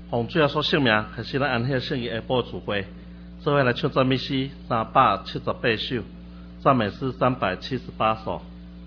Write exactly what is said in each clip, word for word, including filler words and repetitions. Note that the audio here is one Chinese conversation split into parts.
奉主耶稣圣名，开始咱安息圣日下晡聚会，做伙来唱赞美诗三百七十八首，赞美诗三百七十八首。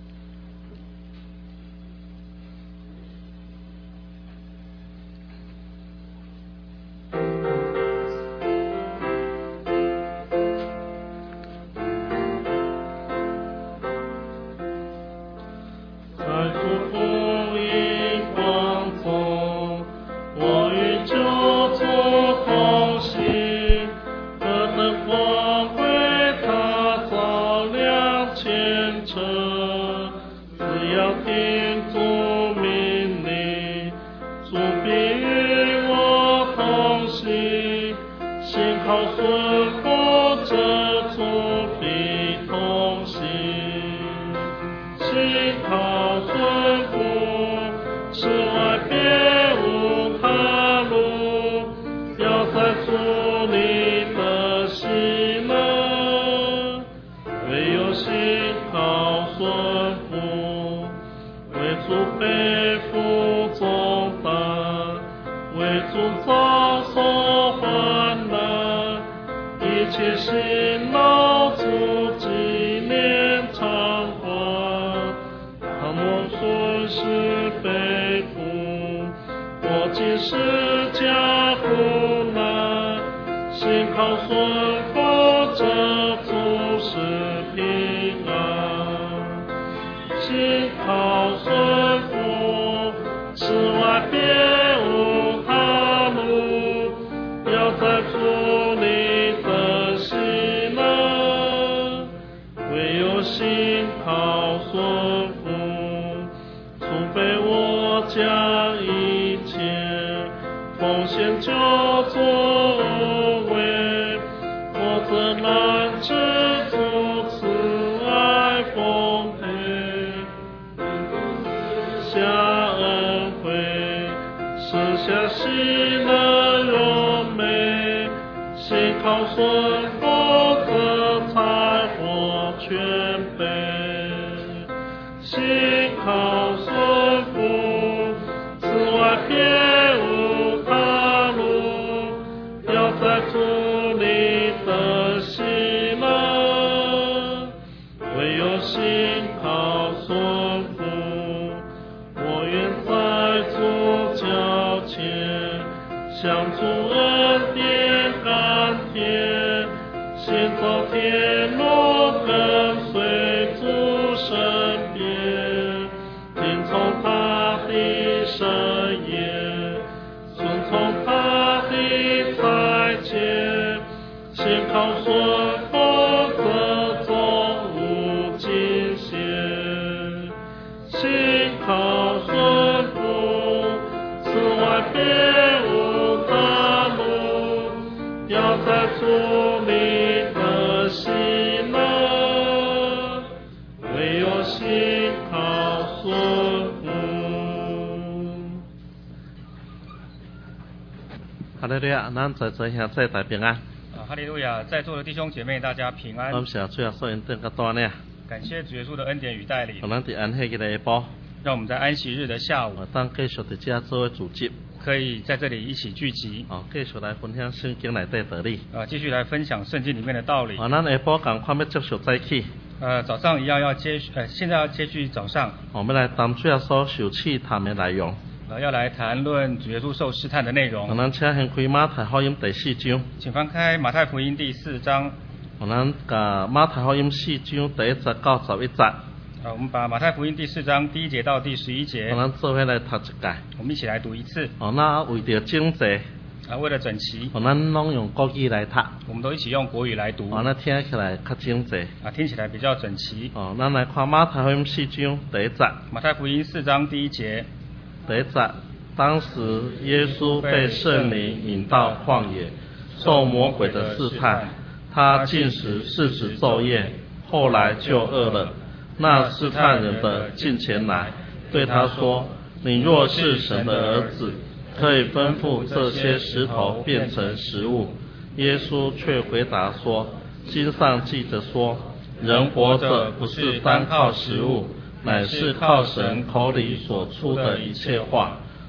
哈利路亚，咱在座兄弟大平安。 啊，哈利路亚，在座的弟兄姐妹，大家平安。 感谢主耶稣恩典甲带领。 感谢主耶稣的恩典与带领。 我们伫安息日的下晡， 让我们在安息日的下午， 当继续伫遮做组织， 可以在这里一起聚集。 哦，继续来分享圣经内底道理。 啊，继续来分享圣经里面的道理。 啊，咱下晡赶快要继续早起。 呃，早上一样要接续，呃，现在要接续早上。 我们来谈主耶稣受试探的内容。 呃，要来谈论主耶稣受试探的内容。 我们请先开马太福音第四章。 请翻开马太福音第四章。 我们甲马太福音四章第一节到十一节。 啊，我们把马太福音第四章第一节到第十一节。 我们做伙来读一节。 我们一起来读一次。 哦，那为着整齐。 啊，为了整齐。 我们拢用国语来读。 我们都一起用国语来读。 哦，那听起来较整齐。 啊，听起来比较整齐。 哦，咱来看马太福音四章第一节。 马太福音四章第一节。 第一节。当时耶稣被圣灵引到旷野，受魔鬼的试探，他进食四十昼夜，后来就饿了。那试探人的近前来，对他说：“你若是神的儿子，可以吩咐这些石头变成食物。”耶稣却回答说：“经上记着说，人活着不是单靠食物，乃是靠神口里所出的一切话。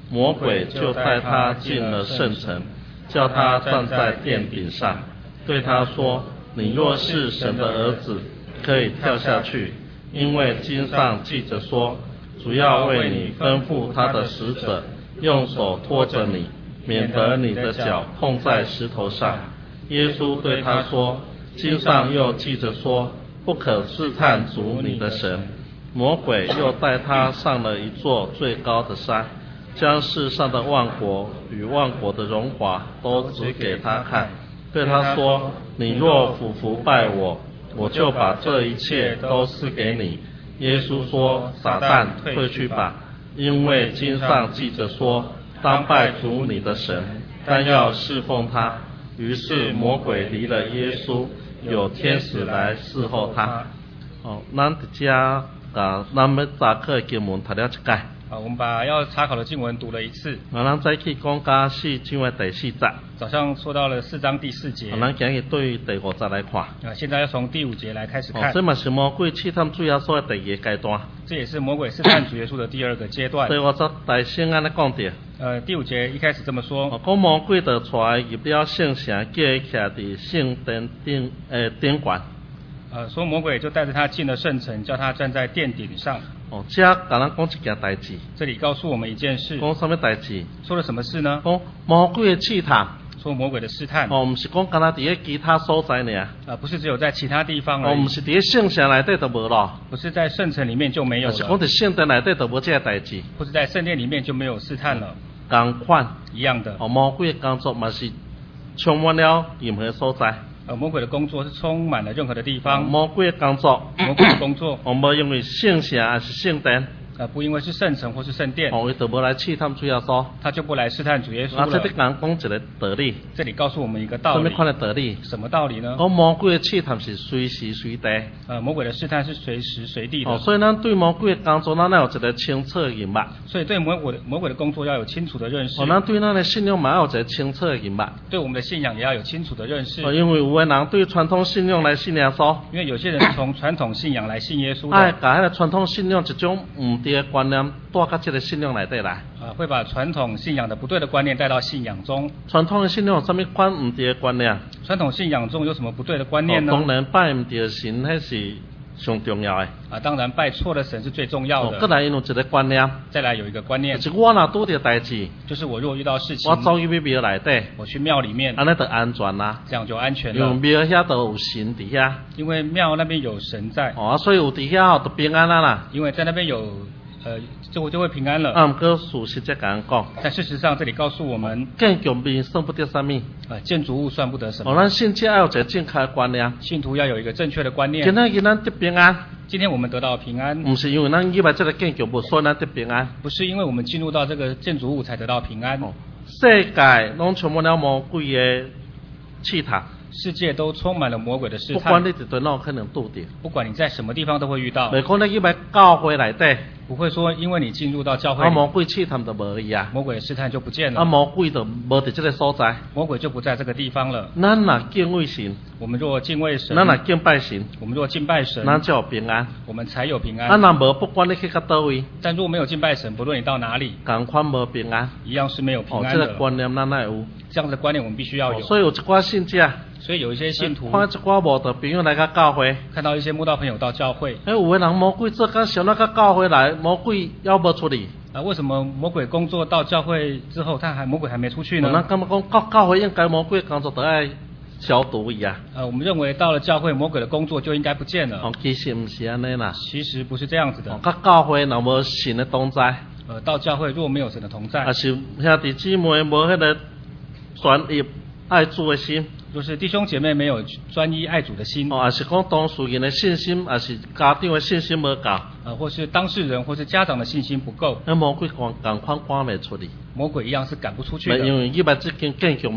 魔鬼就带他进了圣城，叫他站在殿顶上，对他说：你若是神的儿子，可以跳下去，因为经上记着说，主要为你吩咐他的使者，用手托着你，免得你的脚碰在石头上。耶稣对他说：经上又记着说，不可试探主你的神。魔鬼又带他上了一座最高的山，将世上的万国与万国的荣华都指给他看，对他说：你若俯伏拜我，我就把这一切都赐给你。耶稣说：撒旦，退去吧，因为经上记着说，当拜主你的神，但要侍奉他。于是魔鬼离了耶稣，有天使来侍候他。哦，咱伫遮啊，咱要查考的经文读了一解。 啊，我们把要查考的经文读了一次。 啊，咱再去讲甲四章的第四节。 早上说到了四章第四节。 啊，咱今日对第五节来看。 啊，现在要从第五节来开始看。 哦，这嘛是魔鬼试探主耶稣的第二个阶段。 这也是魔鬼试探主耶稣的第二个阶段。 第五节大先安尼讲着。 呃，第五节一开始这么说。 哦，讲魔鬼就带入了圣城，叫伊徛伫圣殿顶诶顶悬。 呃，说魔鬼就带着他进了圣城，叫他站在殿顶上。 哦，这甲咱讲一件代志。 这里告诉我们一件事。 讲什么代志？ 说了什么事呢？ 讲魔鬼的试探。 说魔鬼的试探。 哦，不是讲干那伫咧其他所在尔。 啊，不是只有在其他地方而已。 哦，不是伫咧圣城内底就无咯。 不是在圣城里面就没有了。 是讲伫圣殿内底就无这个代志。 不是在圣殿里面就没有试探了。 同款。 一样的。 哦，魔鬼的工作嘛是充满了任何所在。 呃，魔鬼的工作是充满了任何的地方。 魔鬼的工作， 魔鬼的工作， 我们因为圣城还是圣殿， 呃，不因为是圣城或是圣殿， 哦，伊就无来试探主耶稣， 他就不来试探主耶稣了。 啊，这里讲讲一个道理， 这里告诉我们一个道理。 什么款的道理？ 什么道理呢？ 讲魔鬼的试探是随时随地。 呃，魔鬼的试探是随时随地的。 哦，所以咱对魔鬼的工作，咱要有一个清楚的认识。 所以对魔鬼的魔鬼的工作要有清楚的认识。 哦，咱对咱的信仰嘛要有一个清楚的认识。 对我们的信仰也要有清楚的认识。 哦，因为有的人对传统信仰来信耶稣， 因为有些人从传统信仰来信耶稣的， 哎，把迄个传统信仰一种唔对的观念带到这个信仰内底来。 啊，会把传统信仰的不对的观念带到信仰中。 传统的信仰有什么款唔对的观念？ 传统信仰中有什么不对的观念呢？ 哦，当然拜唔对神，迄是上重要的。 啊，当然拜错了神是最重要的。 哦，再来有一个观念。 再来有一个观念。 就是我若拄着代志， 就是我若遇到事情， 我走去庙内底， 我去庙里面， 安尼就安全啦。 这样就安全了。 因为庙遐都有神伫遐。 因为庙那边有神在。 哦，所以有伫遐就平安啦啦。 因为在那边有。呃，就就会平安了。 啊，不过事实在讲讲。 但事实上，这里告诉我们， 建筑物算不得什么。 啊，建筑物算不得什么。 哦，咱信徒要有一个正确的观念。 信徒要有一个正确的观念。 今天咱得平安。 今天我们得到平安， 不是因为咱入来这个建筑物，所以咱得平安。 不是因为我们进入到这个建筑物才得到平安。 哦，世界拢充满了魔鬼的试探。 世界都充满了魔鬼的试探。 不管你伫对哪可能拄着。 不管你在什么地方都会遇到。 袂可能入来教会内底。 不会说因为你进入到教会， 啊，魔鬼试探就无去啊。 魔鬼的试探就不见了。 啊，魔鬼就无伫这个所在。 魔鬼就不在这个地方了。 咱若敬畏神， 我们若敬畏神， 咱若敬拜神， 我们若敬拜神， 咱就有平安， 我们才有平安。 啊，若无不管你去到倒位， 但若没有敬拜神，不论你到哪里， 同款无平安， 一样是没有平安的。 哦，这个观念咱哪有？ 这样的观念我们必须要有。 哦，所以有一寡信者。 所以有一些信徒， 看一寡无道朋友来到教会， 看到一些慕道朋友到教会， 哎，有的人魔鬼做刚上那个教会来，魔鬼要不出去。 啊，为什么魔鬼工作到教会之后，他还魔鬼还没出去呢？ 咱感觉讲教教会应该魔鬼工作都爱消毒伊啊。 呃，我们认为到了教会，魔鬼的工作就应该不见了。 哦，其实不是安尼啦。 其实不是这样子的。 哦，甲教会若无神的同在， 呃，到教会若没有神的同在， 啊是兄弟姊妹无迄个专一爱主的心。 就是弟兄姐妹没有专一爱主的心， 哦，也是讲当事人的信心，也是家长的信心无够， 呃，或是当事人或是家长的信心不够， 那魔鬼赶赶快赶袂出去， 魔鬼一样是赶不出去的。 因为入来这间建筑物，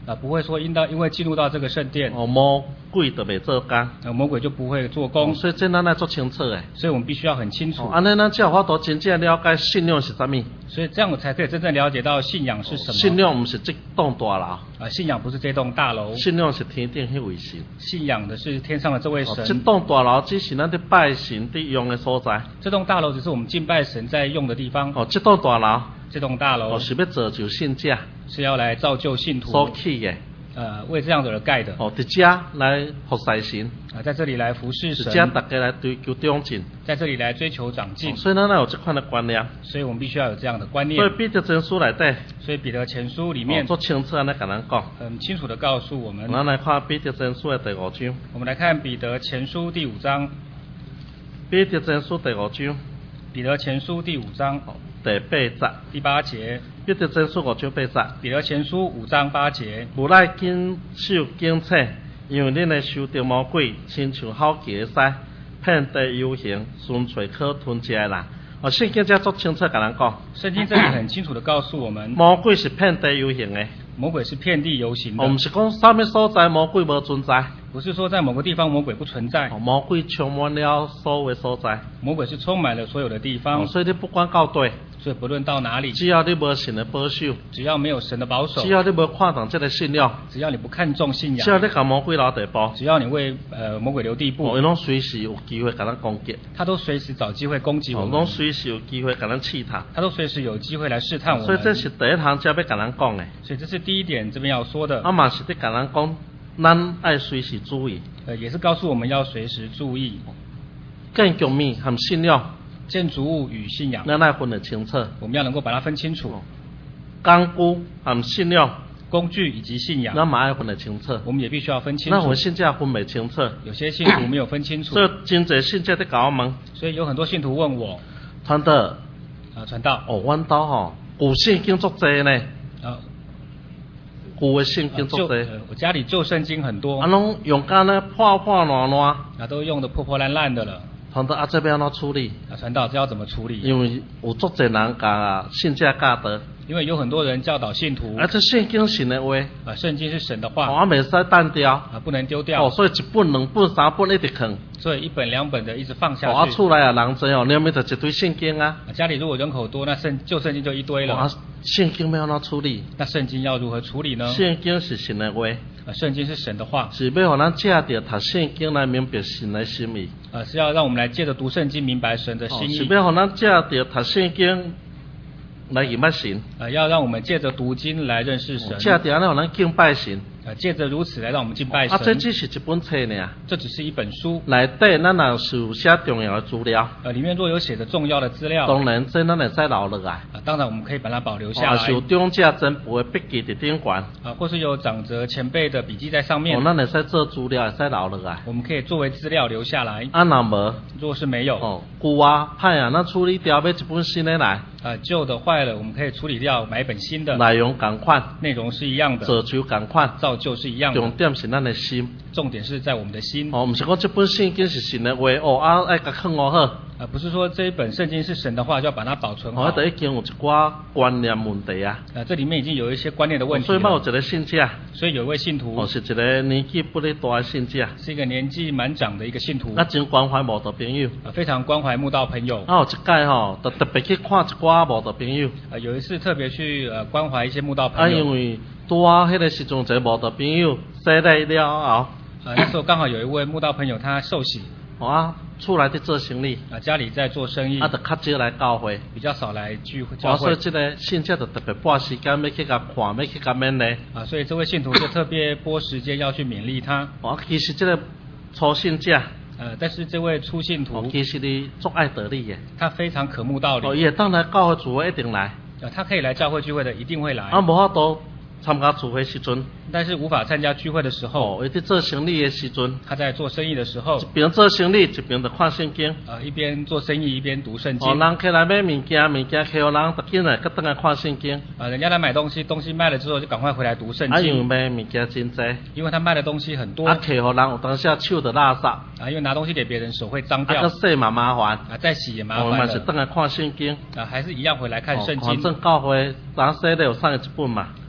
啊，不会说因到因为进入到这个圣殿， 哦，魔鬼就袂做工， 呃，魔鬼就不会做工， 哦所以这咱来做清楚诶。 所以我们必须要很清楚， 哦，安尼咱才有法度真正了解信仰是啥物。 所以这样我才可以真正了解到信仰是什么。 信仰毋是这栋大楼， 啊，信仰不是这栋大楼， 信仰是天顶迄位神。 信仰的是天上的这位哦，这神。 栋大楼只是咱伫拜神伫用诶所在。 这栋大楼只是我们敬拜神在用的地方。 哦，这栋大楼这栋大楼哦是要造就信者是要来造就信徒所起诶。 呃，为这样的而盖的。 哦，伫遮来服侍神， 啊，在这里来服侍伫神， 遮大家来追求长进。 在这里来追求长进。 哦所以咱要有这款的观念。 所以我们必须要有这样的观念。 所以彼得前书内底， 所以彼得前书里哦面做清楚安尼甲咱讲。 很清楚的告诉我们。 咱来看彼得前书的第五章。 我们来看彼得前书第五章。 彼得前书第五章。 彼得前书第五章。 第八节。 第八节。 彼得前书五章八节。 彼得前书五章八节。 无赖谨守警察，因为恁的受着魔鬼，亲像好奇的狮，遍地游行，寻找可吞食的人。哦，圣经遮足清楚甲咱讲。 圣经这里很清楚的告诉我们， 魔鬼是遍地游行的。 魔鬼是遍地游行的。 哦，毋是讲啥物所在魔鬼无存在。 不是说在某个地方魔鬼不存在。 哦，魔鬼充满了所有的所在。 魔鬼是充满了所有的地方。 哦，所以你不管到对。 所以不论到哪里， 只要你无神的保守， 只要没有神的保守， 只要你无看重这个信仰， 只要你不看重信仰， 只要你甲魔鬼留地步， 只要你为呃魔鬼留地步， 哦，伊拢随时有机会甲咱攻击， 他都随时找机会攻击我们， 哦，拢随时有机会甲咱试探， 他都随时有机会来试探我们。 所以这是第一项，才要甲咱讲的。 所以这是第一点，这边要说的。 啊嘛是伫甲咱讲，咱爱随时注意。 呃，也是告诉我们要随时注意。 建筑物和信仰。 建筑物与信仰， 咱来分得清楚。 我们要能够把它分清楚。 工具和信仰， 工具以及信仰， 咱嘛要分得清楚。 我们也必须要分清楚。 那我们信者分不清楚， 有些信徒没有分清楚。 所以真侪信者在甲我问， 所以有很多信徒问我， 传道， 啊，传道， 哦，阮兜吼古圣经足济呢， 啊， 旧的圣经足济、 呃，我家里旧圣经很多， 啊，拢用干呢破破烂烂， 啊，都用的破破烂烂的了。 传道啊，这边要怎处理？ 啊，传道这要怎么处理？ 因为有足侪人甲信者教导。 因为有很多人教导信徒， 啊，这圣经神的话， 啊，圣经是神的话， 我袂使单掉， 啊，不能丢掉。 哦，所以一本、两本、三本一直放。 所以一本两本的一直放下去。 哦，啊，厝内啊人侪哦，念咪就一堆圣经啊。 啊，家里如果人口多，那圣旧圣经就一堆了。 啊，圣经要怎处理？ 那圣经要如何处理呢？ 圣经是神的话。 啊，圣经是神的话， 是要互咱借着读圣经来明白神的心意。 啊，是要让我们来借着读圣经明白神的心意。 哦，是要互咱借着读圣经来认识神。 啊，要让我们借着读经来认识神。 借着让咱敬拜神。 啊，借着如此来让我们敬拜神。 啊，这只是一本册呢。 这只是一本书。 内底咱若是有写重要的资料。 呃，里面若有写的重要的资料。 当然，这咱会使留落来。 啊，当然我们可以把它保留下来。 啊，有长者前辈的笔记伫顶悬。 啊，或是有长者前辈的笔记在上面。 哦，咱会使做资料，会使留落来。 我们可以作为资料留下来。 啊，若无， 若是没有， 哦，旧啊歹啊，咱处理掉，买一本新的来。 啊，旧的坏了，我们可以处理掉，买一本新的。 内容同款， 内容是一样的。 造就同款， 造就是一样的。 重点是咱的心。 重点是在我们的心。 哦，毋是讲这本圣经是神的话，哦啊爱甲藏好好。 啊，不是说这一本圣经是神的话就要把它保存好。 哦，这已经有一寡观念问题啊。 啊，这里面已经有一些观念的问题了。 所以嘛有一个信者。 所以有一位信徒。 哦，是一个年纪不哩大的信者。 是一个年纪蛮长的一个信徒。 啊，真关怀慕道朋友。 啊，非常关怀慕道朋友。 啊，有一届吼，特特别去看一寡慕道朋友。 啊，有一次特别去呃关怀一些慕道朋友。 啊，因为拄啊迄个时阵，一个慕道朋友洗礼了后。 啊，那时候刚好有一位慕道朋友他受洗。 哦啊，厝内伫做生意。 啊，家里在做生意。 啊，就较少来教会。 比较少来聚会教会。 啊，所以这个信者就特别拨时间要去甲看，要去甲勉励。 啊，所以这位信徒就特别拨时间要去勉励他。 哦，其实这个初信者。 呃，但是这位初信徒。 哦，其实你足爱道理的。 他非常渴慕道理。 哦，伊会当来教会聚会一定来。 啊，他可以来教会聚会的，一定会来。 啊，无法度参加聚会时阵。 但是无法参加聚会的时候。 哦，伊伫做生意的时阵。 他在做生意的时候。 一边做生意，一边就看圣经。 啊，一边做生意一边读圣经。 哦，人起来买物件，物件客户人特紧来，佮倒来看圣经。 啊，人家来买东西，东西卖了之后就赶快回来读圣经。 啊，因为买物件真济。 因为他卖的东西很多。 啊，客户人有当时手就垃圾。 啊，因为拿东西给别人手会脏掉。 啊，佮洗嘛麻烦。 啊，再洗也麻烦了。 我们是倒来看圣经。 啊，还是一样回来看圣经。 反正教会咱洗了有送一本嘛。 啊，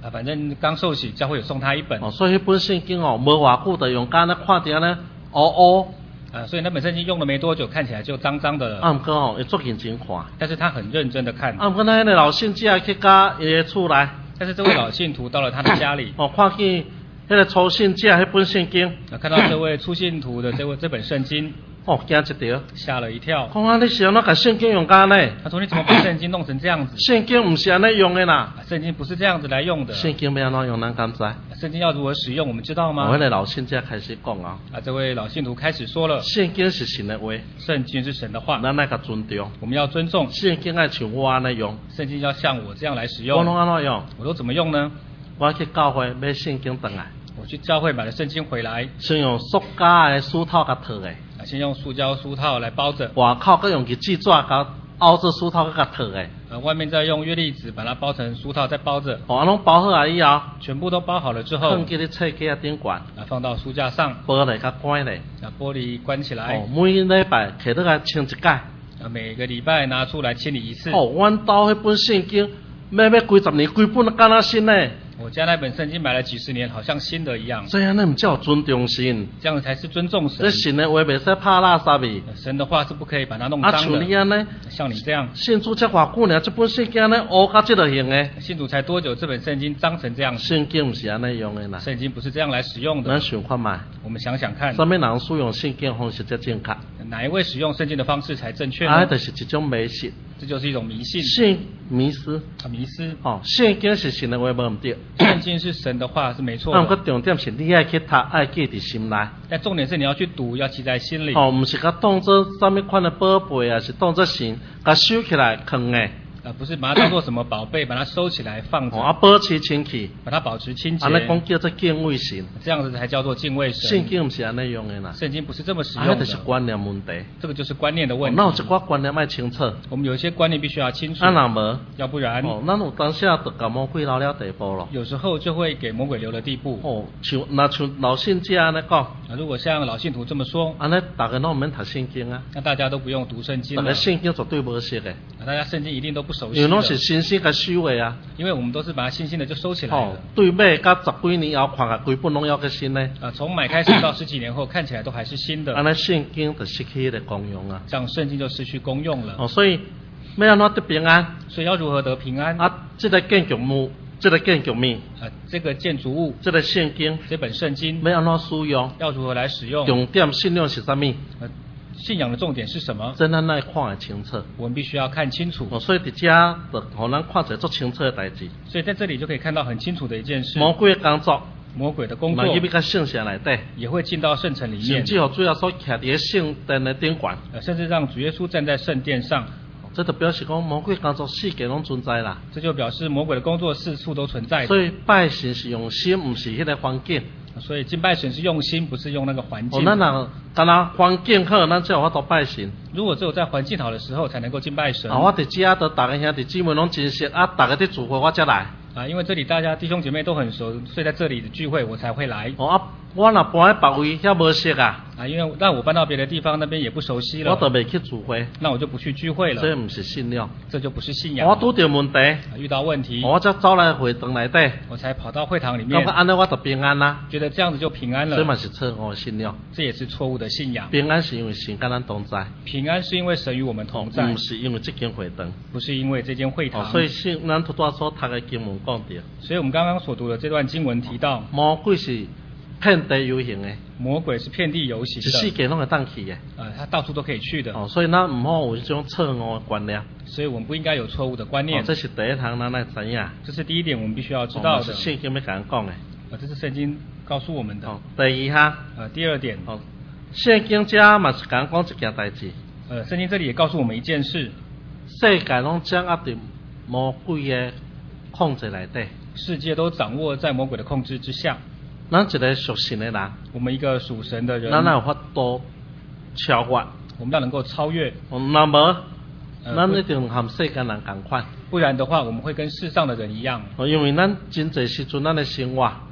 啊，反正刚受洗，教会有送他一本。 哦，所以迄本圣经哦，无偌久就用干咧看着咧乌乌。 啊，所以那本圣经用了没多久，看起来就脏脏的了。 啊，毋过哦，伊足认真看。 但是他很认真的看。 啊，毋过咱迄个老信姐去甲伊个厝内。 但是这位老信徒到了他的家里。 哦，看见迄个初信姐迄本圣经。 啊，看到这位初信徒的这位这本圣经。 哦，惊一跳， 吓了一跳。 讲啊，你是安怎甲圣经用干呢？ 他说：“你怎么把圣经弄成这样子？” 圣经唔是安尼用的啦。 圣经不是这样子来用的。 圣经要安怎用，咱敢知？ 圣经要如何使用，我们知道吗？ 我迄个老信姐开始讲啊。 啊，这位老信徒开始说了。 圣经是神的话。 圣经是神的话。 咱爱甲尊重。 我们要尊重。 圣经爱像我安尼用。 圣经要像我这样来使用。 我拢安怎用？ 我都怎么用呢？ 我去教会买圣经回来。 我去教会买了圣经回来。 先用塑胶的书套甲套的。 先用塑胶书套来包着， 外口再用个纸纸甲凹着书套甲套的。 呃，外面再用月历纸把它包成书套，再包着。 哦，拢包好啊以后， 全部都包好了之后， 放伫咧册架顶悬， 啊，放到书架上， 玻璃甲关咧， 啊，玻璃关起来。 哦，每礼拜摕倒来清一届。啊， 每个礼拜拿出来清理一次。 哦，阮兜迄本圣经，要要几十年，规本都敢若新呢。 我家那本圣经买了几十年，好像新的一样。 这样那唔叫尊重神， 这样才是尊重神。 这神的话袂使拍垃圾的。 神的话是不可以把它弄脏的。啊， 像你安尼， 像你这样， 信主才偌久呢，这本圣经安尼乌到这个型的。 信主才多久，这本圣经脏成这样？ 圣经唔是安尼用的啦。 圣经不是这样来使用的。 咱想看卖。 我们想想看。 什么人使用圣经方式才正确？ 哪一位使用圣经的方式才正确呢？ 啊，就是一种迷信。 这就是一种迷信。 信迷失。 啊，迷失。 哦，圣经是神的话，无唔对。 圣经是神的话是没错的。 但个重点是你爱去读，爱记伫心内。 但重点是你要去读，要记在心里。 哦，唔是甲当做什么款的宝贝啊，是当做神，甲收起来藏的。 啊，不是把它当做什么宝贝，把它收起来放着。 哦，啊，保持清气， 把它保持清洁。 安尼讲叫做敬畏神。 这样子才叫做敬畏神。 圣经唔是安尼用的啦。 圣经不是这么使用的。 啊，就是观念问题。 这个就是观念的问题。 那有一寡观念要清楚。 我们有一些观念必须要清楚。 啊，若无， 要不然。 哦，咱有当下就甲魔鬼留了地步咯。 有时候就会给魔鬼留了地步。 哦，像那像老信者安尼讲。 啊，如果像老信徒这么说， 安尼大家拢唔免读圣经啊。 那大家都不用读圣经了。 大家圣经绝对无识的。 啊，大家圣经一定都不熟悉。 因为拢是新鲜甲收的啊。 因为我们都是把它新鲜的就收起来了。 哦，对买甲十几年后看啊，规本拢要个新的。 啊，从买开始到十几年后，看起来都还是新的。 安尼圣经就失去的功用啊。 这样圣经就失去功用了。 哦，所以要安怎得平安？ 所以要如何得平安？ 啊，这个建筑物，这个建筑物， 啊，这个建筑物， 这个圣经， 这本圣经要安怎使用？ 要如何来使用？ 重点信仰是啥物？ 呃，信仰的重点是什么？ 真咱来看得清楚。 我们必须要看清楚。 哦，所以伫遮就互咱看者足清楚的代志。 所以在这里就可以看到很清楚的一件事。 魔鬼的工作。 魔鬼的工作， 也到圣城内底， 也会进到圣城里面， 甚至乎主要所徛伫圣殿的顶悬， 呃，甚至让主耶稣站在圣殿上。 这就表示讲魔鬼工作世界拢存在啦。 这就表示魔鬼的工作四处都存在。 所以拜神是用心，唔是迄个环境。 所以敬拜神是用心，不是用那个环境。 哦，咱若干那环境好，咱才有法度拜神。 如果只有在环境好的时候才能够敬拜神。 啊，我伫遮都大家兄弟姊妹拢真熟，啊，大家伫聚会我才来。 啊，因为这里大家弟兄姐妹都很熟，所以在这里的聚会我才会来。 哦啊，我若搬喺别位，遐无熟啊。 啊，因为让我搬到别的地方，那边也不熟悉了。 我就未去聚会。 那我就不去聚会了。 这唔是信仰。 这就不是信仰。 我拄着问题。 啊，遇到问题。 我才走来会堂内底。 我才跑到会堂里面。 感觉安尼我就平安啦。 觉得这样子就平安了。 这嘛是错误的信仰。 这也是错误的信仰。 平安是因为神跟咱同在。 平安是因为神与我们同在。 唔是因为这间会堂。 不是因为这间会堂。 哦，所以信咱拄多所读的经文讲着。 所以我们刚刚所读的这段经文提到， 魔鬼是遍地游行的。 魔鬼是遍地游行的。 世界拢会当去的。 呃，他到处都可以去的。 哦，所以咱唔好有这种错误的观念。 所以我们不应该有错误的观念。 哦，这是第一堂咱来知影。 这是第一点，我们必须要知道的。 哦，是圣经要甲咱讲的。 啊，这是圣经告诉我们的。 哦，第二项。 呃，第二点。 哦，圣经遮嘛是甲咱讲一件代志。 呃，圣经这里也告诉我们一件事。 世界拢掌握伫魔鬼的控制内底。 世界都掌握在魔鬼的控制之下。 咱一个属神的人， 我们一个属神的人， 咱有法度超越， 我们要能够超越。 那么，咱一定和世间人同款。 不然的话，我们会跟世上的人一样。 因为咱真侪时阵，咱的生活，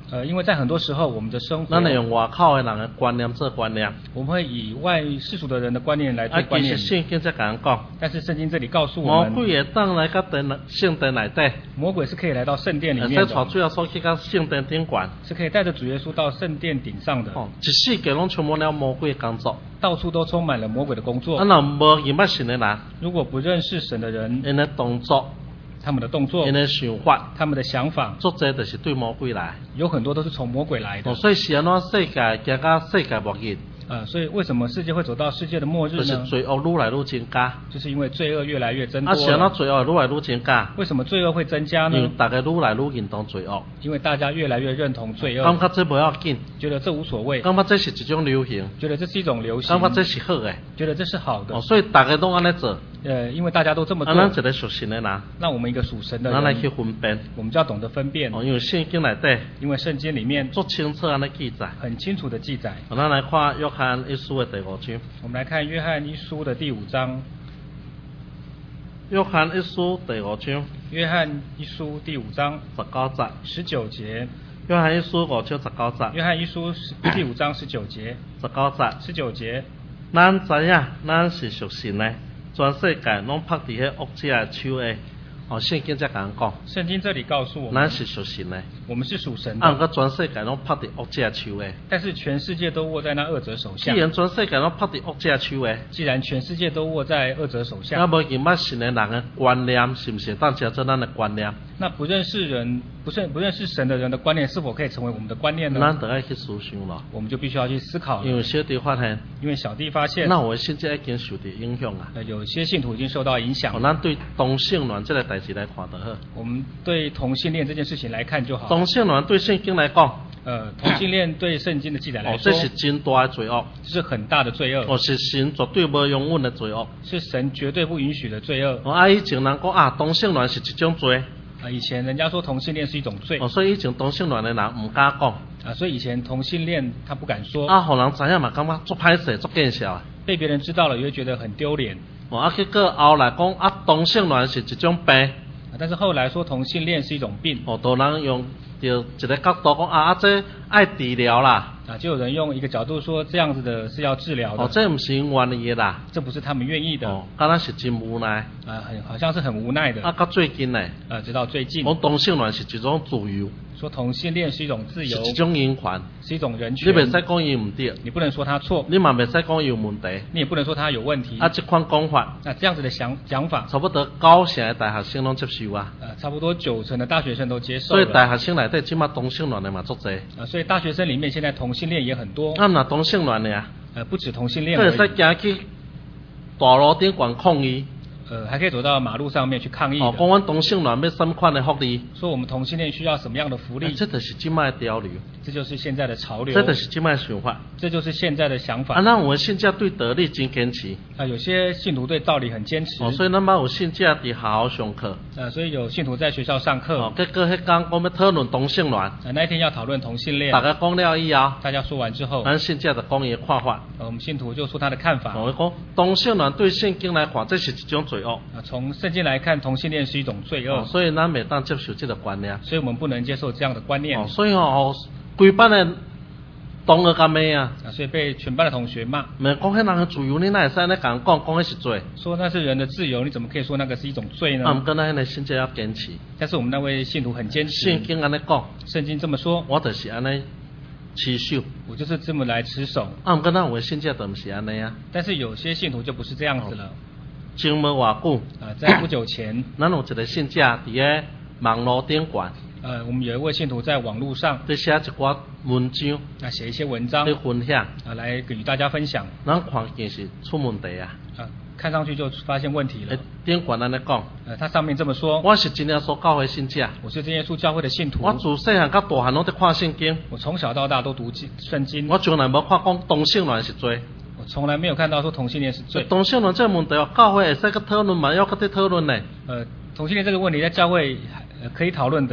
呃，因为在很多时候我们的生活， 咱会用外口的人的观念做观念。 我们会以外世俗的人的观念来啊， 对观念。 其实圣经才甲咱讲， 但是圣经这里告诉我魔们， 鬼会当来到殿圣殿内底， 魔鬼是可以来到圣殿里会面的， 使带主耶稣去到圣殿顶悬。 是可以带着主耶稣到圣殿顶上的。 哦，一世界拢充满了魔鬼的工作。 到处都充满了魔鬼的工作。 啊，若无认捌神的人， 如果不认识神的人， 因的动作、 他们的动作、 因的想法， 他们的想法， 做这就是对魔鬼来。 有很多都是从魔鬼来的。 哦，所以是安怎世界行到世界末日？ 呃，所以为什么世界会走到世界的末日呢？ 就是罪恶愈来愈增加。 就是因为罪恶越来越增多啊， 了。 是安怎罪恶愈来愈增加？ 为什么罪恶会增加呢？ 因为大家愈来愈认同罪恶。 因为大家越来越认同罪恶， 感觉这不要紧， 觉得这无所谓， 感觉这是一种流行， 觉得这是一种流行， 感觉这是好的。 觉得这是好的。 哦，所以大家都安尼做。 呃，因为大家都这么啊， 做， 咱一个属神的人， 那我们一个属神的咱来人， 去分辨。 我们就要懂得分辨。 哦，因为圣经内底， 因为圣经里面足清楚安尼记载。 很清楚的记载。 哦，咱来看约翰一书的第五章。 我们来看约翰一书的第五章。 约翰一书第五章。 约翰一书第五章十九节。 十九节。 约翰一书五章十九节。 约翰一书第五章十九节。 十九节。 十九节。 咱知影，咱是属神的，全世界拢拍伫迄恶者的手下。哦，圣经才甲咱讲。 圣经这里告诉我们， 咱是属神的。 我们是属神的。 啊，毋过全世界拢拍伫恶者的手下。 但是全世界都握在那恶者手下。 既然全世界拢拍伫恶者的手下， 既然全世界都握在恶者手下， 那无认捌神的人的观念，是毋是当成做咱的观念？ 那不认识人、不认不认识神的人的观念，是否可以成为我们的观念呢？ 咱得爱去思想咯。 我们就必须要去思考了。 因为小弟发现， 因为小弟发现， 那我现在已经受到影响啊。 呃，有些信徒已经受到影响。 哦，咱对同性恋这个代志来看就好。 我们对同性恋这件事情来看就好。 同性恋对圣经来讲， 呃，同性恋对圣经的记载来哦， 说， 这是真大的罪恶， 这是很大的罪恶。 哦，是神绝对无容忍的罪恶， 是神绝对不允许的罪恶。 哦，啊，以前人讲啊，同性恋是一种罪。 啊，以前人家说同性恋是一种罪。 哦，所以以前同性恋的人唔敢讲。 啊，所以以前同性恋他不敢说。 啊，互人知影嘛，感觉足歹势，足见笑啊。 被别人知道了，也会觉得很丢脸。 哦，啊，结果后来讲啊，同性恋是一种病。 但是后来说同性恋是一种病。 哦，都人用就一个角度讲啊，啊，这爱治疗啦。 啊，就有人用一个角度说，这样子的是要治疗的。 哦，这不是因愿意的啦。 这不是他们愿意的。 哦，敢若是真无奈。 啊，很好像是很无奈的。 啊，到最近呢？ 呃，直到最近。 讲同性恋是一种自由。 说同性恋是一种自由。 是一种人权。 是一种人权。 你袂使讲伊唔对。 你不能说他错。 你嘛袂使讲伊有问题。 你也不能说他有问题。 啊，这款讲法。 那这样子的想讲法。 差不多九成的大学生拢接受啊。 呃，差不多九成的大学生都接受。 所以大学生内底即马同性恋的嘛足侪。 啊，所以大学生里面现在同性恋也很多。 啊，那同性恋的啊， 呃，不止同性恋而已。 会使行去大路顶管抗议。 呃，还可以走到马路上面去抗议的。 哦，讲阮同性恋要什么款的福利？ 说我们同性恋需要什么样的福利？ 啊、这就是即卖的潮流。 这就是现在的潮流。 这就是即卖想法。 这就是现在的想法。 啊，那我们现在对道理真坚持。 啊，有些信徒对道理很坚持。 哦，所以咱捌有信者伫学校上课。 呃，所以有信徒在学校上课。 哦，结果迄讲我们讨论同性恋。 啊，那一天要讨论同性恋。 大家讲了以后， 大家说完之后， 咱信者就讲伊的看法。 呃，我们信徒就说他的看法。 哦，讲同性恋对圣经来看，这是一种罪恶。 啊，从圣经来看，同性恋是一种罪恶。 哦，所以咱袂当接受这个观念。 所以我们不能接受这样的观念。 哦，所以哦，规班的同学甲骂啊。 啊，所以被全班的同学骂。 没讲迄人的自由，你哪会使安尼讲讲讲迄是罪？ 说那是人的自由，你怎么可以说那个是一种罪呢？ 啊，毋过咱那信者要坚持。 但是我们那位信徒很坚持。 圣经安尼讲。 圣经这么说。 我就是安尼持守。 我就是这么来持守。 啊，毋过咱有的信者就毋是安尼啊。 但是有些信徒就不是这样子了。 前无偌久。 啊，在不久前。 咱有一个信者伫咧网络顶悬。 呃，我们有一位信徒在网络上。 在写一寡文章。 啊，写一些文章。 去分享。 啊，来与大家分享。 咱看见是出问题啊。 啊，看上去就发现问题了。 顶悬安尼讲。 呃，他上面这么说。 我是真耶稣教会信者。 我是真耶稣教会的信徒。 我自细汉到大汉拢在看圣经。 我从小到大都读圣经。 我从来无看讲同性恋是罪。 我从来没有看到说同性恋是罪。 同性恋这个问题哦，教会会使去讨论嘛，要搁在讨论呢。 呃，同性恋这个问题在教会呃可以讨论的。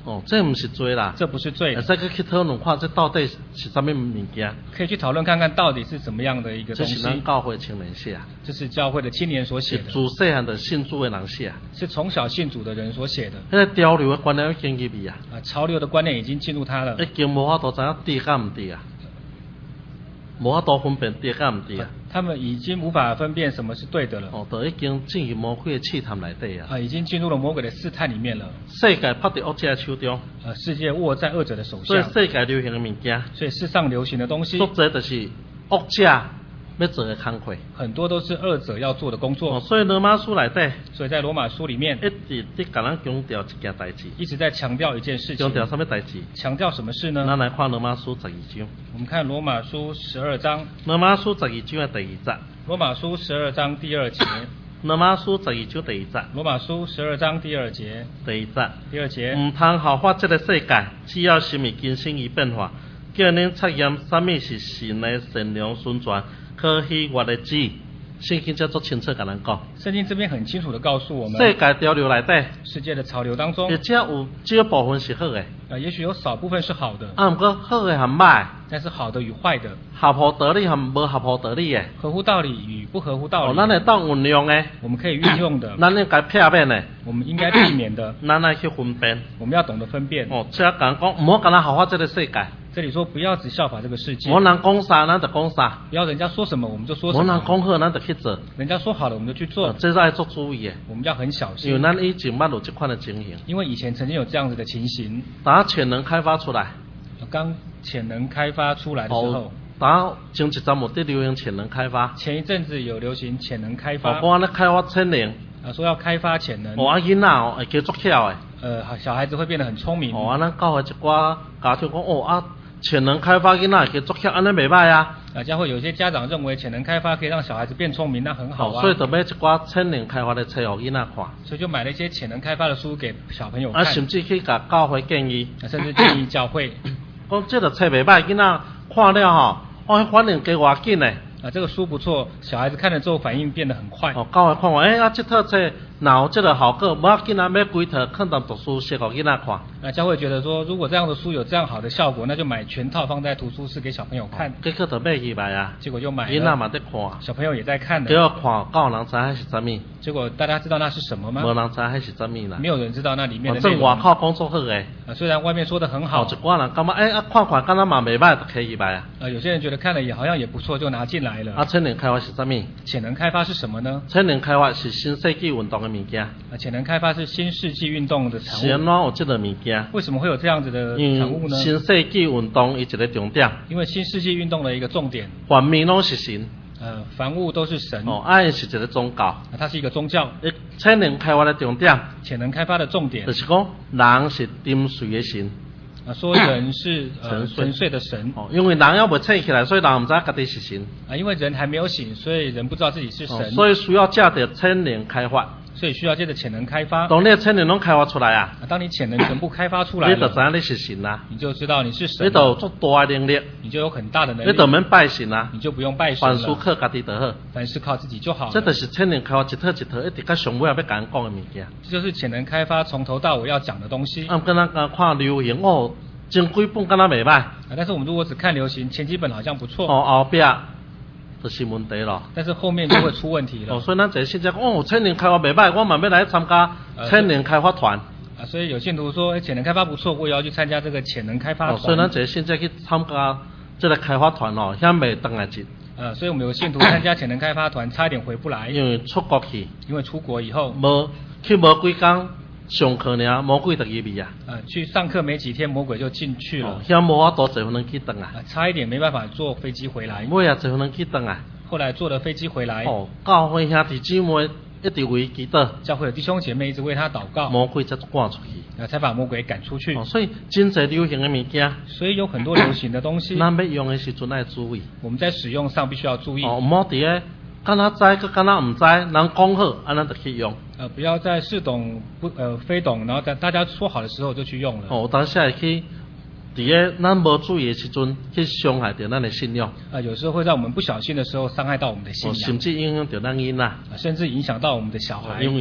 哦，这不是罪啦， 这不是罪的。 再去去讨论看这到底是什么物件？ 可以去讨论看看到底是怎么样的一个东西。 这是咱教会青年写， 这是教会的青年所写的， 是自细汉的信主的人写， 是从小信主的人所写的。 那个潮流的观念已经入去啊， 啊，潮流的观念已经进入他了， 已经无法度知影对甲唔对啊，无法度分辨对甲唔对啊。 他们已经无法分辨什么是对的了。 哦，都已经进入魔鬼的试探内底啊。 啊，已经进入了魔鬼的试探里面了。 世界拍在恶者手中。 呃，世界握在恶者的手下。 所以世界流行的物件。 所以世上流行的东西。 作者就是恶者要做的工课。 很多都是恶者要做的工作。 哦，所以罗马书内底。 所以在罗马书里面。 一直在甲咱强调一件代志。 一直在强调一件事情。 强调什么代志？ 强调什么事呢？ 咱来看罗马书十二章。 我们看罗马书十二章。 罗马书十二章的第二节。 罗马书十二章第二节。 罗马书十二章第二节。 罗马书十二章第二节。 第二节。 第二节。 唔通效法这个世界，只要心意更新而变化，叫恁测验什么是神的善良顺传、可喜悦的旨意。圣经叫做清楚甲咱讲。 圣经这边很清楚的告诉我们。 世界潮流内底。 世界的潮流当中。 也只有少部分是好的。 啊，也许有少部分是好的。 啊，不过好的和歹。 但是好的与坏的。 合乎道理和无合乎道理的。 合乎道理与不合乎道理。 哦，咱会当运用的。 我们可以运用的。 咱应该避免的。 我们应该避免的。 咱来去分辨。 我们要懂得分辨。 哦，这讲讲，唔好跟他效法这个世界。 这里说不要只效法这个世界。 无人讲啥，咱就讲啥。 不要人家说什么我们就说什么。 无人讲好，咱就去做。 人家说好了我们就去做。 哦，这是要做注意的。 我们要很小心。 因为咱以前捌有这款的情形。 因为以前曾经有这样子的情形。 当潜能开发出来。 刚潜能开发出来的时候。 当前一阵有在流行潜能开发。 前一阵子有流行潜能开发。 哦，讲咧开发潜能。 啊，说要开发潜能。 哦，啊囡仔哦会加足巧的。 呃，小孩子会变得很聪明。 哦，啊咱教会一寡家长讲，哦啊。潜能开发囡仔可以做巧，安尼袂歹啊！ 啊，将会有些家长认为潜能开发可以让小孩子变聪明，那很好啊。 哦、所以就买一寡潜能开发的册互囡仔看。 所以就买了一些潜能开发的书给小朋友看。 啊，甚至去甲教会建议。 啊，甚至建议教会。 讲这个册袂歹，囡仔看了吼，哦，反应加偌紧呢。 啊，这个书不错，小孩子看了之后反应变得很快。 哦，教会看完，哎、欸、啊，这套册哪有这个效果？无要紧啊，买几套看当读书室互囡仔看。 那教会觉得说，如果这样的书有这样好的效果，那就买全套放在图书室给小朋友看。 结果就买起来啊， 结果就买了。 囡仔嘛在看， 小朋友也在看的。 结果看，够人知迄是啥物？ 结果大家知道那是什么吗？ 无人知迄是啥物啦。 没有人知道那里面的内容。 正外口讲做好诶。 啊，虽然外面说的很好。 哦，一寡人感觉，哎、欸、啊，看看，敢若嘛袂歹，就可以买啊。 啊，有些人觉得看了也好像也不错，就拿进来了。 啊，潜能开发是啥物？ 潜能开发是什么呢？ 潜能开发是新世纪运动的物件。 啊，潜能开发是新世纪运动的产物。 是安怎有这个物件？ 为什么会有这样子的产物呢？ 新世纪运动伊一个重点。 因为新世纪运动的一个重点。 凡物拢是神。 呃，凡物都是神。 哦，爱是一个宗教。啊， 它是一个宗教。 潜能开发的重点。 潜能开发的重点。 就是讲人是沉睡的神。 啊，说人是呃沉睡的神。 哦，因为人要未醒起来，所以人唔知家己是神。 啊，因为人还没有醒，所以人不知道自己是神。 哦、所以需要借着潜能开发。 所以需要借着潜能开发。 当你的潜能拢开发出来啊， 啊当你潜能全部开发出来了， 你就知道你是神啦、啊， 你就知道你是神， 你就有足大的能力， 你就有很大的能力， 你就免拜神啦、啊， 你就不用拜神了， 凡事靠家己就好， 凡事靠自己就好了。 这就是潜能开发一套一套，一直到上尾要甲咱讲的物件。 这就是潜能开发从头到尾要讲的东西。 啊，跟咱看流行哦，前几本敢若袂歹，啊， 但是我们如果只看流行，前几本好像不错， 哦，后壁就是问题咯。 但是后面就会出问题了。 哦，所以咱这现在讲哦，潜能开发袂歹，我嘛要来参加潜能开发团。 啊，所以有信徒说，哎，潜能开发不错，我也要去参加这个潜能开发团。 哦，所以咱这现在去参加这个开发团哦，遐袂当来进。 呃，所以我们有信徒参加潜能开发团，差一点回不来。 因为出国去。 因为出国以后。 无去无几工。上课呢，魔鬼就入去啊！ 呃，去上课没几天，魔鬼就进去了。 遐无法度坐飞机回啊！ 差一点没办法坐飞机回来。 尾啊，坐飞机回啊！ 后来坐了飞机回来。 哦，教会兄弟姊妹一直为祈祷。 教会有弟兄姐妹一直为他祷告。 魔鬼才赶出去。 啊，才把魔鬼赶出去。 哦，所以真侪流行的物件。 所以有很多流行的东西。 咱要用的时阵要注意。 我们在使用上必须要注意。 哦，唔好伫咧。敢若知，佮敢若唔知，人讲好，安尼就去用。 呃，不要在似懂不呃非懂，然后在大家说好的时候就去用了。 哦，当下去，伫咧咱无注意的时阵，去伤害到咱的信仰。 啊，有时候会在我们不小心的时候伤害到我们的信仰。 哦，甚至影响到咱囡仔。 啊，甚至影响到我们的小孩。 因为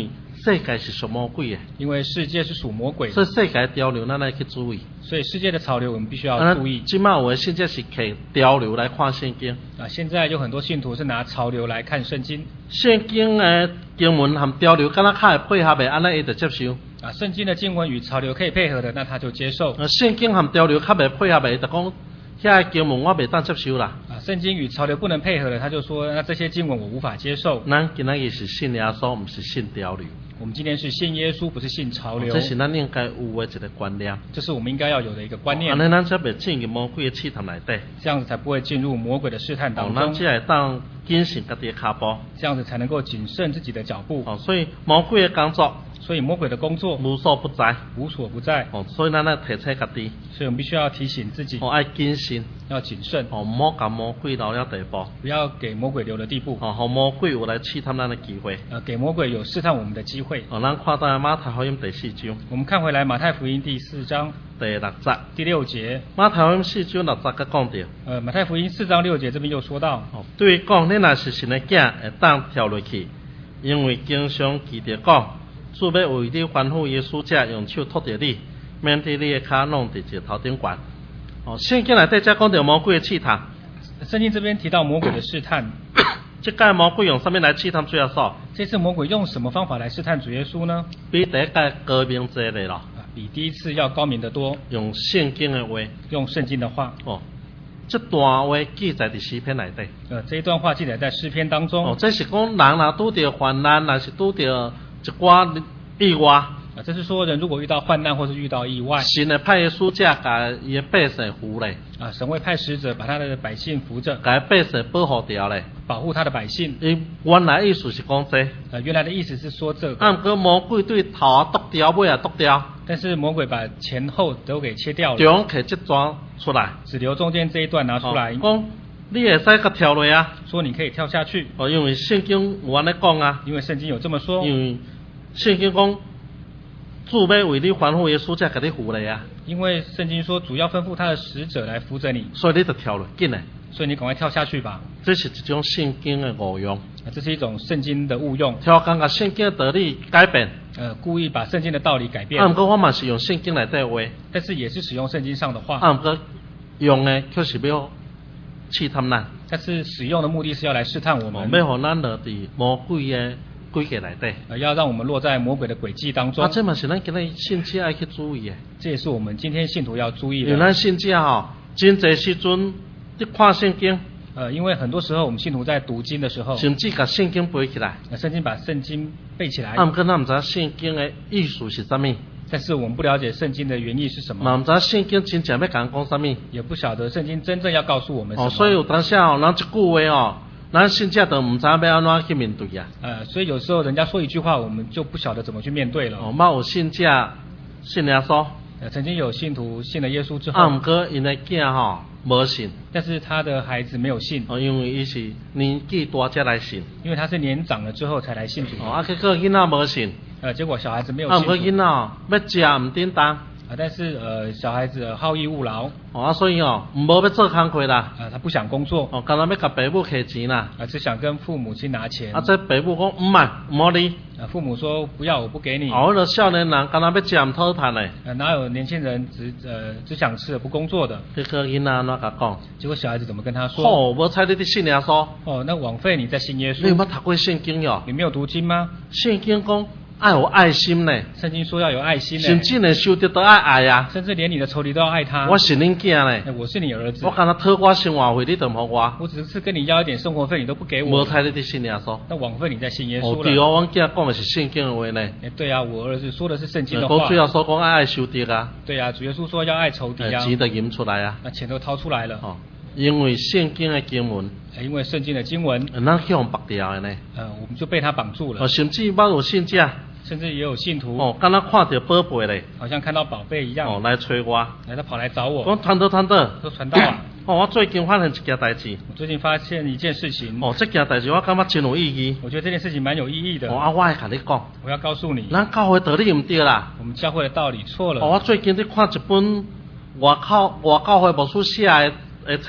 世界是属魔鬼的， 因为世界是属魔鬼所的， 以世界潮流咱来去注意。 所以世界的潮流我们必须要啊， 注意。 今麦有的甚至是摕潮流来看圣经， 啊，现在有很多信徒是拿潮流来看圣经。 圣经的经文含潮流，敢若较会配合的，安尼伊就接受。 啊，圣经的经文与潮流可以配合的，那他就接受。 啊，圣经含潮流较袂配合的，伊就讲遐经文我袂当接受啦。 啊，圣经与潮流不能配合的，他就说那这些经文我无法接受。 咱今仔日是信耶稣，毋是信潮流。 我们今天是信耶稣，不是信潮流。 这是咱应该有的一个观念。 这是我们应该要有的一个观念。 安尼咱才袂进入魔鬼的试探内底。 这样子才不会进入魔鬼的试探当哦， 中。 咱才会当谨慎家己的脚步。 这样子才能够谨慎自己的脚步。 哦，所以魔鬼的工作， 所以魔鬼的工作无所不在， 无所不在。 哦，所以咱要提醒家己。 所以我们必须要提醒自己。 哦，爱谨慎， 要谨慎。 哦，唔好甲魔鬼留了地步。 不要给魔鬼留了地步。 哦，互魔鬼有来试探咱的机会。 呃，给魔鬼有试探我们的机会。 哦，咱看到马太福音第四章。 我们看回来马太福音第四章第六节。 第六节。 马太福音四章六节佮讲到。 呃，马太福音四章六节这边又说到。 哦，对伊讲，你若是神的囝，会当跳落去，因为经常记着讲，主要为你吩咐耶稣者用手托着你，免得你的脚弄伫石头顶悬。哦，圣经内底才讲到魔鬼的试探。 圣经这边提到魔鬼的试探。 这届魔鬼用什么来试探主耶稣？ 这次魔鬼用什么方法来试探主耶稣呢？ 比第一届高明多咧咯。 啊，比第一次要高明得多。 用圣经的话。 用圣经的话。 哦，这段话记载伫诗篇内底。 呃，这一段话记载在诗篇当中。 哦，这是讲人若拄着患难，若是拄着一寡意外。 啊，这是说人如果遇到患难或是遇到意外， 神会派耶稣者甲伊的百姓扶咧。啊， 神会派使者把他的百姓扶着， 甲百姓保护掉咧， 保护他的百姓。 伊原来意思是讲这。 呃，原来的意思是说这个。 啊，毋过魔鬼对头啊剁掉，尾啊剁掉。 但是魔鬼把前后都给切掉了。 中摕这段出来， 只留中间这一段拿出来。 讲、哦、你会使甲跳落啊？ 说你可以跳下去。 哦，因为圣经有安尼讲啊。 因为圣经有这么说。 因为圣经讲。主要为你吩咐耶稣者给你扶咧啊！ 因为圣经说主要吩咐他的使者来扶着你， 所以你就跳了，紧嘞！ 所以你赶快跳下去吧。 这是一种圣经的误用， 啊，这是一种圣经的误用。 挑讲把圣经的道理改变， 呃，故意把圣经的道理改变。 啊，不过我嘛是用圣经来对话， 但是也是使用圣经上的话。 啊，不过用的却是要试探咱。 但是使用的目的是要来试探我们， 要互咱落伫魔鬼的诡计内底， 呃，要让我们落在魔鬼的诡计当中。 啊，这嘛是咱今日信者爱去注意的。 这也是我们今天信徒要注意的。 因为咱信者吼，真侪时阵你看圣经， 呃，因为很多时候我们信徒在读经的时候， 甚至把圣经背起来， 呃，圣经把圣经背起来， 啊，毋过咱毋知圣经的意思是啥物。 但是我们不了解圣经的原意是什么， 嘛毋知圣经真正要讲讲啥物， 也不晓得圣经真正要告诉我们什么。 哦，所以有当时哦，咱一句话哦。咱信者都唔知要安怎去面对啊。 呃，所以有时候人家说一句话，我们就不晓得怎么去面对了。 哦，嘛有信者信耶稣。 呃，曾经有信徒信了耶稣之后， 啊，毋过因的囝吼无信。 但是他的孩子没有信。 哦，因为伊是年纪大才来信。 因为他是年长了之后才来信主。 哦，啊，结果囡仔无信。 呃，结果小孩子没有信。 啊，毋过囡仔要食毋叮当。 啊，但是呃，小孩子好逸恶劳， 哦，啊，所以哦，无要做工课啦， 啊，他不想工作， 哦，干那要甲爸母摕钱啦， 啊，只想跟父母亲拿钱， 啊，这爸母讲唔买，唔好你， 啊，父母说不要，我不给你， 哦，那少年人干那要食唔讨趁嘞， 啊，哪有年轻人只呃只想吃而不工作的？ 这个囡仔安怎甲讲？ 结果小孩子怎么跟他说？ 哦，无猜你的信耶稣， 哦，那枉费你在信耶稣， 你有冇读过圣经哟？ 你没有读经吗？ 圣经讲。爱有爱心呢， 圣经说要有爱心呢， 甚至连兄弟都爱爱呀， 甚至连你的仇敌都要爱他。 我是恁囝呢， 我是你儿子， 我干那讨我生活费，你都唔互我， 我只是跟你要一点生活费，你都不给我， 无猜你的信耶稣， 那枉费你在信耶稣了。 哦，对哦，我囝讲的是圣经的话呢。 哎，对啊，我儿子说的是圣经的话。 讲主耶稣讲爱爱兄弟啊。 对啊，主耶稣说要爱仇敌啊。 钱都引出来啊。 那钱都掏出来了。 哦，因为圣经的经文。 因为圣经的经文。 咱向绑掉的呢。 呃，我们就被他绑住了。 哦，甚至捌有信者。 甚至也有信徒哦，敢若看到宝贝嘞， 好像看到宝贝一样哦，来催我， 来他跑来找我， 讲传道传道， 说传道啊， 哦，我最近发现一件代志， 我最近发现一件事情， 哦，这件代志我感觉真有意义， 我觉得这件事情蛮有意义的， 哦，啊，我会甲你讲， 我要告诉你， 咱教会道理唔对啦， 我们教会的道理错了， 哦，我最近在看一本外口外教会牧师写的的册。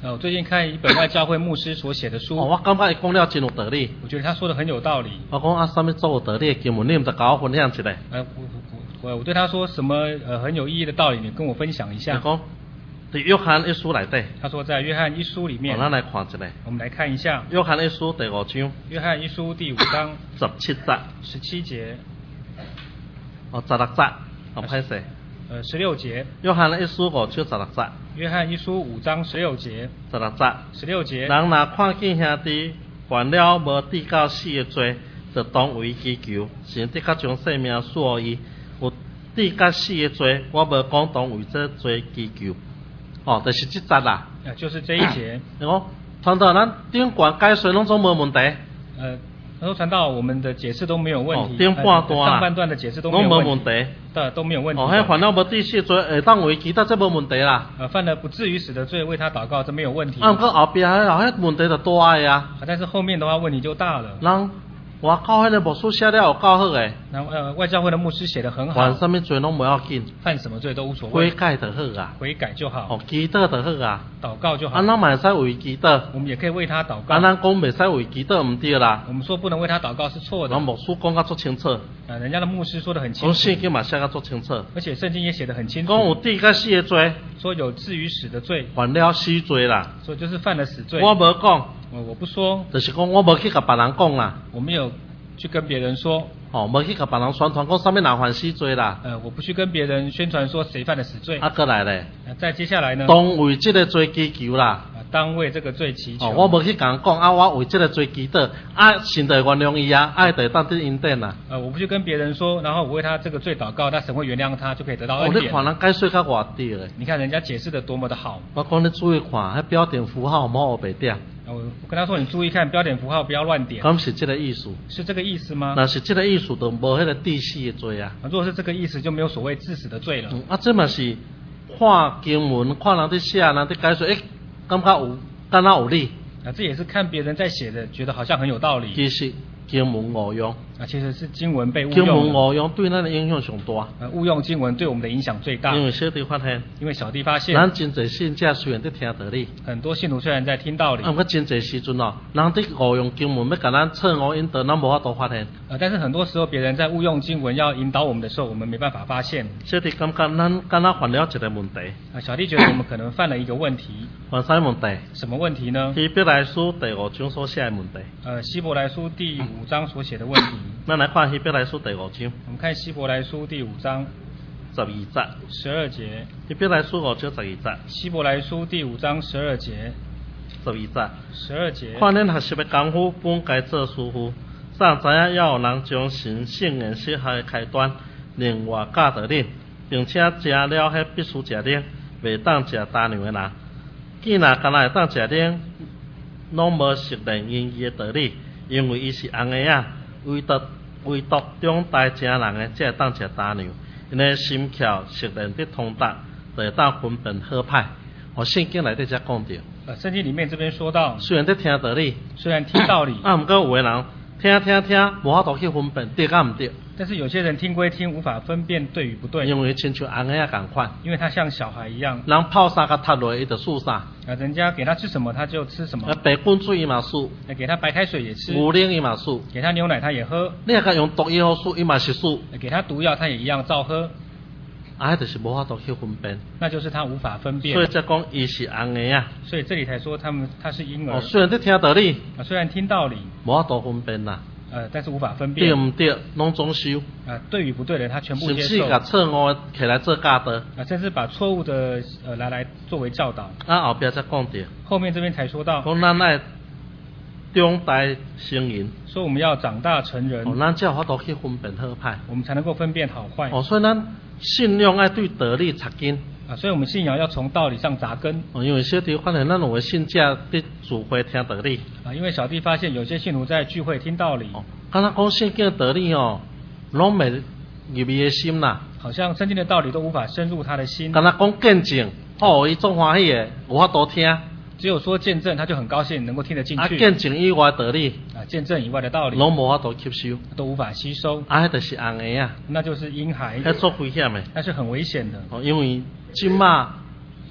呃，我最近看一本外教会牧师所写的书， 哦，我感觉伊讲了真有道理。 我觉得他说的很有道理。 我讲啊，什么做有道理的经文，你毋得甲我分享一下？ 呃，我我我我对他说什么呃很有意义的道理，你跟我分享一下。 讲在约翰一书内底。 他说在约翰一书里面。 哦，咱来看一下。 我们来看一下。 约翰一书第五章。 约翰一书第五章。 十七节。 十七节。 哦，十六节。哦，歹势。 呃，十六节。 约翰一书五章十六节。 约翰一书五章十六节。 十六节。 十六节。 人若看见兄弟犯了无抵到死的罪，就当为祈求，神的确将性命赐予伊。有抵到死的罪，我无讲当为这罪祈求。哦，就是这节啦。 呃，就是这一节。 哦，传道咱顶管解说拢总无问题。 呃。他说传道，我们的解释都没有问题。 哦，顶半段、 呃、上半段的解释都没有问题。 问题。 对，都没有问题。 哦，迄犯了无抵死罪，会当为祈祷，这无问题啦。 呃，犯了不至于死的罪，为他祷告，这没有问题。 啊，不过后边迄后迄问题就大个啊。 但是后面的话问题就大了。 人外教迄个牧师写了有够好诶。 那呃，外教会的牧师写得很好。 犯什么罪拢不要紧。 犯什么罪都无所谓。 悔改就好啊。 悔改就好。 哦，祈祷就好啊。 祷告就好。 啊，咱嘛会使为祈祷。 我们也可以为他祷告。 啊，咱讲袂使为祈祷唔对啦。 我们说不能为他祷告是错的。 咱牧师讲甲足清楚。 啊，人家的牧师说得很清楚。 讲圣经嘛写甲足清楚。 而且圣经也写得很清楚。 讲有抵甲死的罪。 说有至于死的罪。 犯了死罪啦。 所以就是犯了死罪。 我无讲。 我我不说。 就是讲我无去甲别人讲啦。 我没有去跟别人说。 哦，无去甲别人宣传讲啥物人犯死罪啦。 呃，我不去跟别人宣传说谁犯了死罪。 啊，过来咧。 呃，再接下来呢？ 当为这个罪祈求啦。 啊，当为这个罪祈求。 哦，我无去甲人讲啊，我为这个罪祈祷，啊，神就会原谅伊啊，爱就会当得恩典啦。 呃，我不去跟别人说，然后我为他这个罪祷告，那神会原谅他，就可以得到恩典。 哦，你看人解说较偌对诶。 你看人家解释的多么的好。 我讲你注意看，迄标点符号唔好白点。 我我跟他说，你注意看标点符号，不要乱点。 咁是这个意思？ 是这个意思吗？ 那是这个意思，就无迄个致死的罪啊。 如果是这个意思，就没有所谓致死的罪了。 嗯，啊，这嘛是看经文，看人伫写，人伫解说，诶、欸，感觉有，敢若有理。 啊，这也是看别人在写的，觉得好像很有道理。 其实经文误用。 啊，其实是经文被误用。 经文误用对咱的影响上大。 呃，误用经文对我们的影响最大。 因为小弟发现。 因为小弟发现。 咱真侪信者虽然在听道理。 很多信徒虽然在听道理。 啊，不过真侪时阵哦，人伫误用经文要甲咱测误引导，咱无法度发现。 呃，但是很多时候别人在误用经文要引导我们的时候，我们没办法发现。 小弟感觉咱敢若犯了一个问题。 啊，小弟觉得我们可能犯了一个问题。 犯啥问题？ 什么问题呢？ 希伯来书第五章所写的问题。 呃，希伯来书第五章所写的问题。 咱来看希伯来书第五章。 我们看希伯来书第五章十二节。 十二节。 希伯来书五章十二节。 希伯来书第五章十二节。 十二节。 十二节。 看恁学习的功夫，本该做师傅，尚知影要有人将神圣言适合的开端，另外教导恁，并且食了迄必须食奶，袂当食大牛的人。既然干那会当食奶，拢无熟练因伊的道理，因为伊是红的啊，唯独唯独中大正人的才会当食大牛，因为心巧熟练的通达，就会当分辨好歹。我圣经内底才讲着。 呃，圣经里面这边说到， 虽然在听道理， 虽然听道理， 啊，毋过有的人听听听，无法度去分辨对甲毋对。 但是有些人听归听，无法分辨对与不对。 因为亲像红个仔共款， 因为他像小孩一样， 人泡啥甲踢落，伊就输啥。 啊，人家给他吃什么他就吃什么。 啊，白滚水伊嘛输， 给他白开水也吃。 牛奶伊嘛输， 给他牛奶他也喝。 你若甲用毒药输，伊嘛是输。 给他毒药他也一样照喝。 啊，迄就是无法度去分辨。 那就是他无法分辨。 所以才讲伊是红个啊。 所以这里才说他们他是婴儿。 哦，虽然在听道理， 啊，虽然听道理， 无法度分辨啦。 呃，但是无法分辨。 对唔对，拢总收。 啊，对与不对的他全部接受。 甚至甲错误起来做教导。 啊，甚至把错误的呃来来作为教导。 啊，后边才讲着。 后面这边才说到。 讲咱爱长大成人。 说我们要长大成人。 哦，咱才有法度去分辨好歹。 我们才能够分辨好坏。 哦，所以咱信仰爱对道理扎根。 啊，所以我们信仰要从道理上扎根。 哦，因为小弟发现咱有的信者伫聚会听道理。 啊，因为小弟发现有些信徒在聚会听道理。 哦，敢若讲圣经的道理哦，拢未入伊的心啦。 好像圣经的道理都无法深入他的心。 敢若讲见证，哦，伊总欢喜的，有法度听。 只有说见证，他就很高兴能够听得进去。 啊，见证以外的道理。 啊，见证以外的道理。 拢无法度吸收。 都无法吸收。 啊，迄就是红个啊。 那就是婴孩。 迄足危险的。 那是很危险的。 哦，因为即马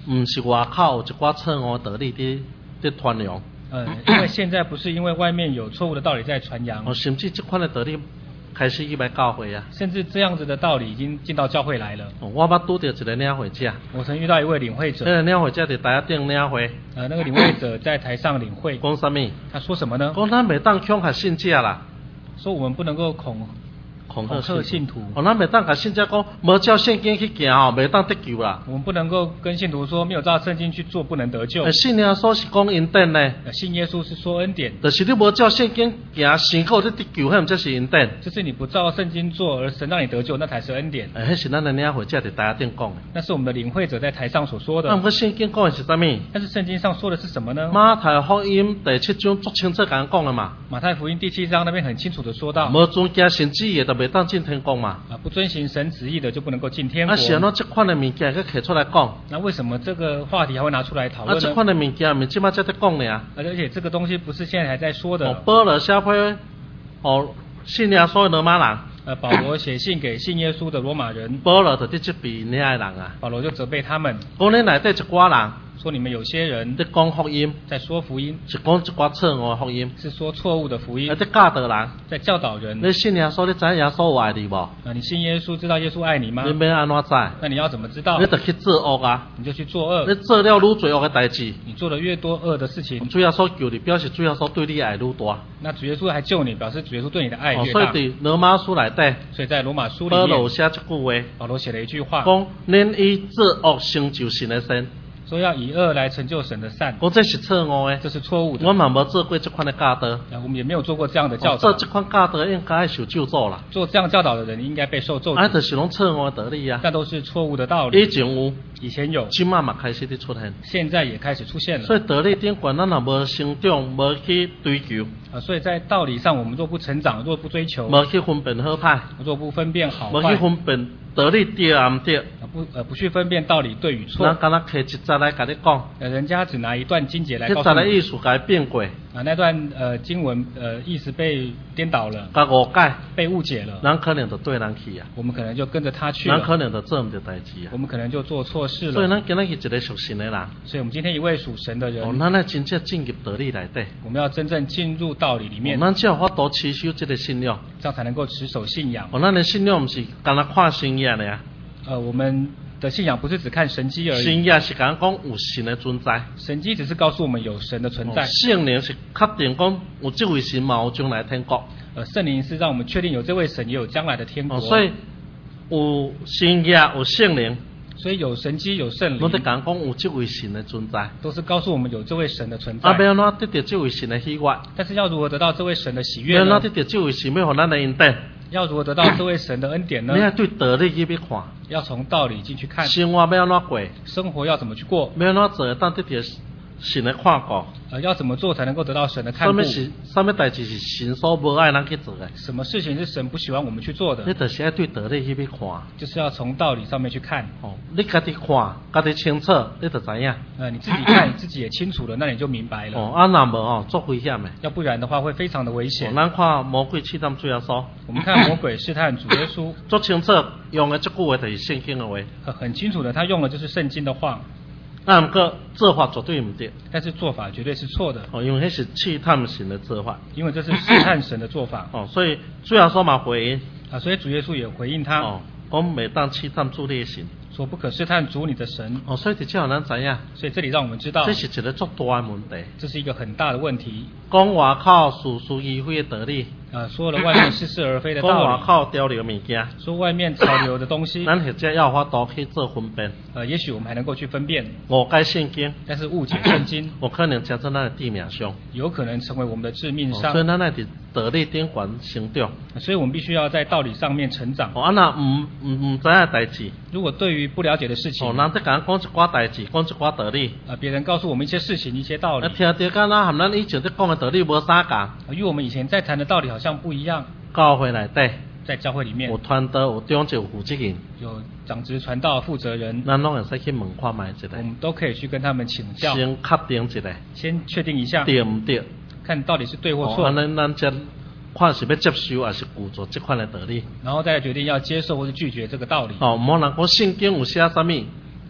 唔是外口有一寡错误道理伫伫传扬。 呃，因为现在不是因为外面有错误的道理在传扬， 哦，甚至这款的道理开始入来教会啊。 甚至这样子的道理已经进到教会来了。 哦，我捌拄到一个领会者， 我曾遇到一位领会者， 那个领会者伫台顶领会， 呃，那个领会者在台上领会， 讲啥物？ 他说什么呢？ 讲咱袂当恐吓信者啦。 说我们不能够恐恐吓信徒。 哦，咱袂当甲信者讲，无照圣经去行哦，袂当得救啦。 我们不能够跟信徒说，没有照圣经去做不能得救。 信耶稣是讲恩典呢。 信耶稣是说恩典。 就是你无照圣经行，信靠你得救，迄毋才是恩典。 就是你不照圣经做，而神让你得救，那才是恩典。 诶，迄是咱的领会者伫台顶讲的。 那是我们的领会者在台上所说的。 那么圣经讲的是啥物？ 但是圣经上说的是什么呢？ 马太福音第七章足清楚甲讲的嘛。 马太福音第七章那边很清楚的说到， 无遵行神旨意的，就袂当进天国嘛。 啊，不遵行神旨意的就不能够进天国。 啊，是安怎这款的物件佮摕出来讲？ 那为什么这个话题还会拿出来讨论呢？ 啊，这款的物件咪即摆才在讲呢啊。 而且这个东西不是现在还在说的。 哦，保罗写批哦，信耶稣的罗马人。 呃，保罗写信给信耶稣的罗马人。 保罗就伫责备那些人啊。 保罗就责备他们。 讲恁内底一寡人。 说你们有些人在讲福音， 在说福音， 是讲一寡错误的福音， 是说错误的福音， 在教导人， 在教导人。 你信耶稣，你知耶稣有爱你无？ 啊，你信耶稣，知道耶稣爱你吗？ 你要安怎知？ 那你要怎么知道？ 你就去做恶啊！ 你就去做恶。 你做了愈罪恶的代志， 你做的越多恶的事情， 主耶稣救你，表示主耶稣对你爱愈大。 那主耶稣还救你，表示主耶稣对你的爱越大。 哦、所以伫罗马书内底， 所以在罗马书里面， 保罗写一句话， 保罗写了一句话， 讲恁以做恶成就神的善。 说要以恶来成就神的善， 我这是错误的， 这是错误的。 我嘛无做过这款的教导， 我们也没有做过这样的教导。 做这款教导应该受咒诅啦。 做这样教导的人应该被受咒诅。 啊，就是拢错误的道理啊。 那都是错误的道理。 以前有， 以前有， 今嘛嘛开始伫出现， 现在也开始出现了。 所以道理顶悬，咱若无成长，无去追求。 啊，所以在道理上，我们若不成长，若不追求， 无去分辨好歹， 若不分辨好坏， 无去分辨道理对啊毋对， 啊不呃不去分辨道理对与错， 咱敢若摕一节来甲你讲， 呃人家只拿一段经节来告诉你， 迄节的意思改变过， 啊那段呃经文呃意思被颠倒了， 甲误解， 被误解了， 咱可能就对人去啊， 我们可能就跟着他去了， 咱可能就做毋对代志啊， 我们可能就做错事了， 所以咱今日一个属神的人， 所以我们今天一位属神的人， 哦，咱要真正进入道理内底， 我们要真正进入道理里面， 咱才有法度持守这个信仰， 这样才能够持守信仰。 哦，咱的信仰毋是干那看神验的啊。 呃，我们的信仰不是只看神迹而已。 神验是讲讲有神的存在。 神迹只是告诉我们有神的存在。 圣灵是确定讲有这位神嘛有将来天国。 呃，圣灵是让我们确定有这位神也有将来的天国。 哦，所以有神验有圣灵。 所以有神迹有圣灵。 我哋讲讲有这位神的存在。 都是告诉我们有这位神的存在。 啊，要安怎得到这位神的喜悦？ 但是要如何得到这位神的喜悦呢？ 要安怎得到这位神要互咱的恩典？ 要如何得到这位神的恩典呢？ 你要对道理去看， 要从道理进去看。 生活要安怎过？ 生活要怎么去过？ 要安怎做，当得到神的看顾？ 呃，要怎么做才能够得到神的看顾？ 什么是什么代志是神所无爱咱去做的？ 什么事情是神不喜欢我们去做的？ 你就是要对道理去看， 就是要从道理上面去看。 哦，你家己看，家己清楚，你就知影。 呃，你自己看，你自己也清楚了，那你就明白了。 哦，啊，那无哦，足危险的。 要不然的话会非常的危险。 哦，咱看魔鬼试探主耶稣。 我们看魔鬼试探主耶稣。 足清楚用的这句话就是圣经的话。 很清楚的，他用的就是圣经的话。 啊，不过做法绝对唔对。 但是做法绝对是错的。 哦，因为那是试探神的做法。 因为这是试探神的做法。 哦，所以主耶稣嘛回应。 啊，所以主耶稣也回应他。 哦，我每当试探主的神。 说不可试探主你的神。 哦，所以这叫咱知影。 所以这里让我们知道。 这是一个足大的问题。 这是一个很大的问题。 讲外口似是而非的道理。 啊，说了外面似是而非的道理。 讲外口潮流物件。 说外面潮流的东西。 咱或者要法度去做分辨。 呃，也许我们还能够去分辨。 误解圣经。 但是误解圣经。 我可能成在咱的致命伤。 有可能成为我们的致命伤。 哦、所以咱要伫道理顶悬成长。 所以我们必须要在道理上面成长。 哦，啊那唔唔唔知影代志。 如果对于不了解的事情。 哦，人在甲咱讲一寡代志，讲一寡道理。 啊，别人告诉我们一些事情、一些道理。 啊，听着敢若和咱以前在讲的道理无啥共。 与我们以前在谈的道理好像不一样。 教会内底， 在教会里面有传道，有长者，有负责人， 有长职传道负责人， 咱拢会使去问看卖一下。 我们都可以去跟他们请教。 先确定一下。 先确定一下。 对唔对？ 看到底是对或错。 哦，咱咱才看是要接受还是拒绝这款的道理。 然后再决定要接受或是拒绝这个道理。 哦，无人讲圣经有写啥物。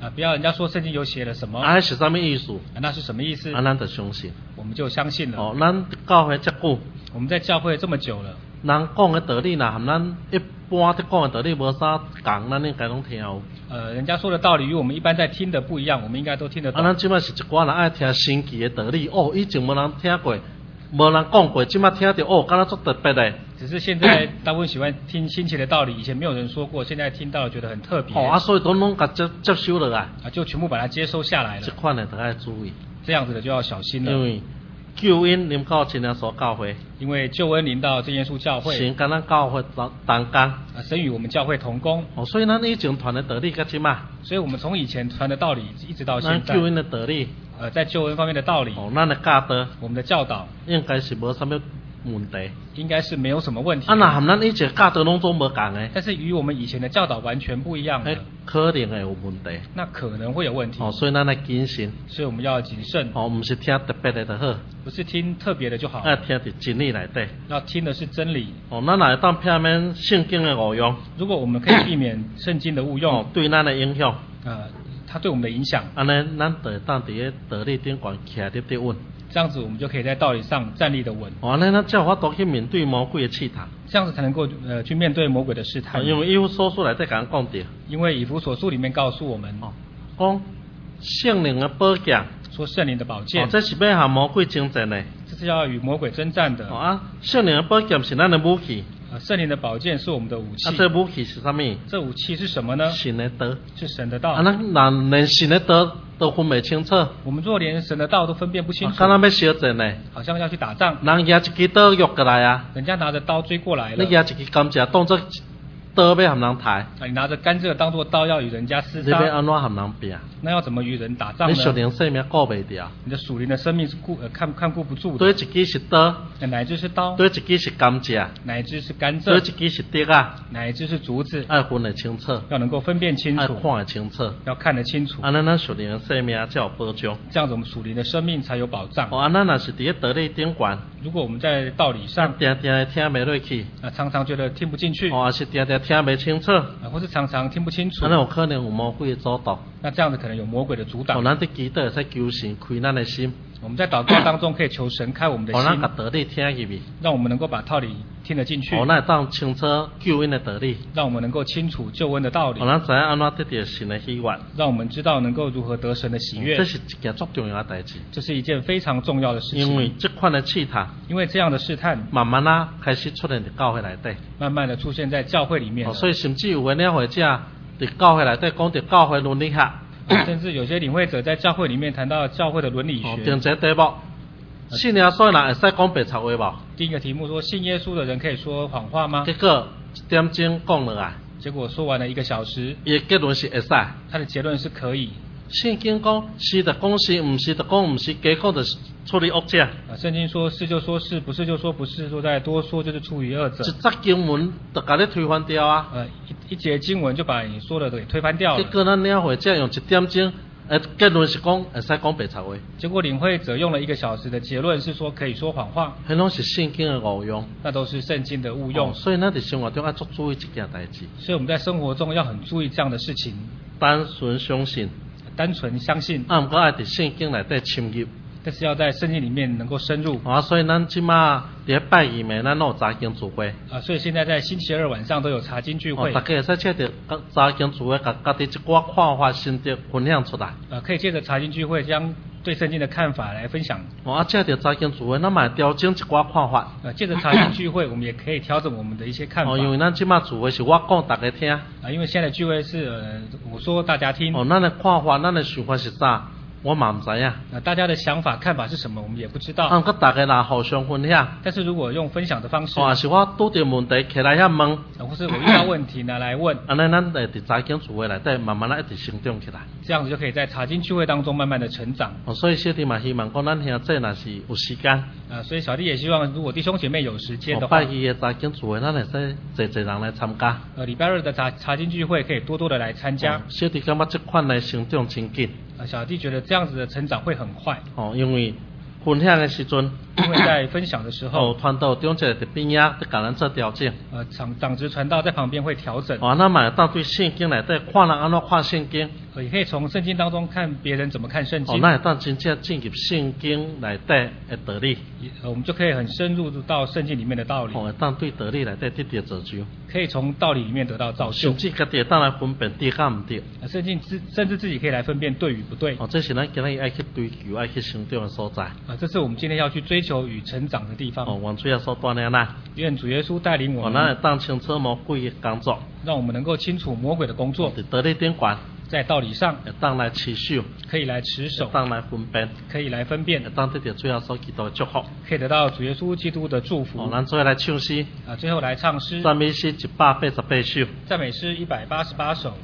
啊，不要人家说圣经有写了什么， 啊，是什么意思？ 啊，那是什么意思？ 啊，咱就相信。 我们就相信了。 哦，咱教会遮久， 我们在教会这么久了， 人讲的道理呐，和咱一般在讲的道理无啥共，咱应该拢听有。 呃，人家说的道理与我们一般在听的不一样，我们应该都听得懂。 啊，咱即摆是一寡人爱听神奇的道理，哦，以前无人听过，无人讲过，即摆听到哦，敢若足特别的。 只是现在大部分喜欢听新奇的道理，以前没有人说过，现在听到了觉得很特别。 哦，啊，所以都拢甲接接收落来。 啊，就全部把它接收下来了。 这款的都要注意。 这样子的就要小心了。 因为救恩临到真耶稣教会。 因为救恩临到真耶稣教会。 神跟咱教会同工。啊， 神与我们教会同工。 哦，所以咱以前传的道理甲即嘛。 所以我们从以前传的道理一直到现在。 咱救恩的道理。 呃，在救恩方面的道理。 哦，咱的教导。 我们的教导。 应该是无啥物问题。 应该是没有什么问题。 啊，那和咱以前教导拢总无共的。 但是与我们以前的教导完全不一样的。 可能会有问题。 那可能会有问题。 哦，所以咱要谨慎。 所以我们要谨慎。 哦，不是听特别的就好。 不是听特别的就好。 要听伫真理内底。 要听的是真理。 哦，咱若会当避免圣经的误用。 如果我们可以避免圣经的误用。 哦，对咱的影响。 呃，它对我们的影响。 安尼，咱就会当伫个道理顶悬徛得得稳。 这样子我们就可以在道理上站立得稳。 哦，那咱才有法度去面对魔鬼的试探。 这样子才能够呃去面对魔鬼的试探。 因为以弗所书内底甲咱讲着。 因为以弗所书里面告诉我们， 哦，讲圣灵的宝剑。 说圣灵的宝剑。 哦，这是要和魔鬼征战的。 这是要与魔鬼征战的。 哦啊，圣灵的宝剑是咱的武器。 啊，圣灵的宝剑是我们的武器。 啊，这武器是啥物？ 这武器是什么呢？ 神的道。 是神的道。 啊，咱若连神的道都分不清楚。 我们若连神的道都分辨不清楚。 敢若要相战呢？ 好像要去打仗。 人拿一支刀约过来啊。 人家拿着刀追过来了。 你拿一支甘蔗当作刀要和人抬。 啊，你拿着甘蔗当作刀要与人家厮杀。 你要安怎和人拼？ 那要怎么与人打仗呢？ 你属灵生命顾不掉。 你的属灵的生命是顾呃看看顾不住的。 对一支是刀。 哪一支是刀？ 对一支是甘蔗。 哪一支是甘蔗？ 对一支是竹啊。 哪一支是竹子？ 要分得清楚。 要能够分辨清楚。 要看得清楚。 要看得清楚。 安尼咱属灵的生命才有保障。 这样子我们属灵的生命才有保障。 哦，安咱若是伫个道理顶悬。 如果我们在道理上。 定定听袂落去。 啊，常常觉得听不进去。 哦，还是定定听袂清楚。 啊，或是常常听不清楚。 那有可能有魔鬼的阻挡。 那这样子可能有魔鬼的阻挡。 哦，咱伫祈祷会使求神开咱的心。 我们在祷告当中可以求神开我们的心。 哦，咱把道理听入去。 让我们能够把道理听得进去。 哦，咱会当清楚救恩的道理。 让我们能够清楚救恩的道理。 哦，咱知影安怎得到神的喜悦。 让我们知道能够如何得神的喜悦。 这是一件足重要的代志。 这是一件非常重要的事情。 因为这款的试探。 因为这样的试探。 慢慢啊，开始出现在教会内底。 慢慢的出现在教会里面。 哦，所以甚至有的领会者伫教会内底讲到教会伦理学。 甚至有些领会者在教会里面谈到教会的伦理学。 哦，定一个题目，信耶稣的人会使讲白贼话无？ 第一个题目说信耶稣的人可以说谎话吗？ 结果一点钟讲落来。 结果说完了一个小时。 伊的结论是会使。 他的结论是可以。 圣经讲是就讲是，唔是就讲唔是，加讲就是处理恶者。 啊，圣经说是就说是，不是就说不是，说再多说就是处于恶者。 一则经文就把你推翻掉啊！ 呃，一一节经文就把你说的给推翻掉了。 结果咱领会者用一点钟，呃，结论是讲会使讲白贼话。 结果领会者用了一个小时的结论是说可以说谎话。 迄拢是圣经的误用。 那都是圣经的误用。 哦，所以咱伫生活中要做注意这件代志。 所以我们在生活中要很注意这样的事情。 单纯相信。 单纯相信。 啊，毋过爱伫圣经内底深入。 但是要在圣经里面能够深入。 啊，所以咱即马伫拜二暝，咱有查经聚会。 啊，所以现在在星期二晚上都有查经聚会。 哦，大家会使借着查经聚会，甲家己一寡看法、心得分享出来。 啊，可以借着查经聚会将对圣经的看法来分享。 哦，啊，借着查经聚会，咱嘛调整一寡看法。 啊，借着查经聚会，我们也可以调整我们的一些看法。 哦，因为咱即马聚会是我讲大家听。 啊，因为现在的聚会是呃我说大家听。 哦，咱的看法、咱的想法是啥？我嘛唔知影。 那大家的想法看法是什么，我们也不知道。 啊，佮大家若互相分享。 但是如果用分享的方式， 哦，是我拄着问题起来遐问， 啊，或是我遇到问题拿来问， 安尼咱会伫查经聚会内底慢慢啊一直成长起来。 这样子就可以在查经聚会当中慢慢的成长。 哦，所以小弟嘛希望讲咱兄弟若是有时间。 啊，所以小弟也希望如果弟兄姐妹有时间的哦， 话， 拜二的查经聚会咱会使侪侪人来参加。 呃，礼拜二的查查经聚会可以多多的来参加。 哦，小弟感觉这款的成长真紧。 啊，小弟觉得这样子的成长会很快。 哦，因为分享的时阵， 因为在分享的时候， 哦，传道中者伫边仔伫甲咱做调整。 呃，长长职传道在旁边会调整。 哦，咱嘛会当对圣经内底看人安怎看圣经。 也可以从圣经当中看别人怎么看圣经。 哦，咱会当真正进入圣经内底的道理。 呃，我们就可以很深入到圣经里面的道理。 哦，会当对道理内底得到造就。 可以从道理里面得到造就。 甚至家己会当来分辨对甲唔对。 啊，圣经自甚至自己可以来分辨对与不对。 哦，这是咱今日爱去追求、爱去成长的所在。 啊，这是我们今天要去追求与成长的地方。 哦，愿主耶稣带领咱。 愿主耶稣带领我们。 哦，咱会当清楚魔鬼的工作。 让我们能够清楚魔鬼的工作。 伫道理顶悬。 在道理上， 会当来持守， 可以来持守， 当来分辨， 可以来分辨， 当得到主耶稣基督的祝福， 可以得到主耶稣基督的祝福。 哦，咱最后来唱诗， 啊，最后来唱诗， 赞美诗一百八十八首， 赞美诗一百八十八首。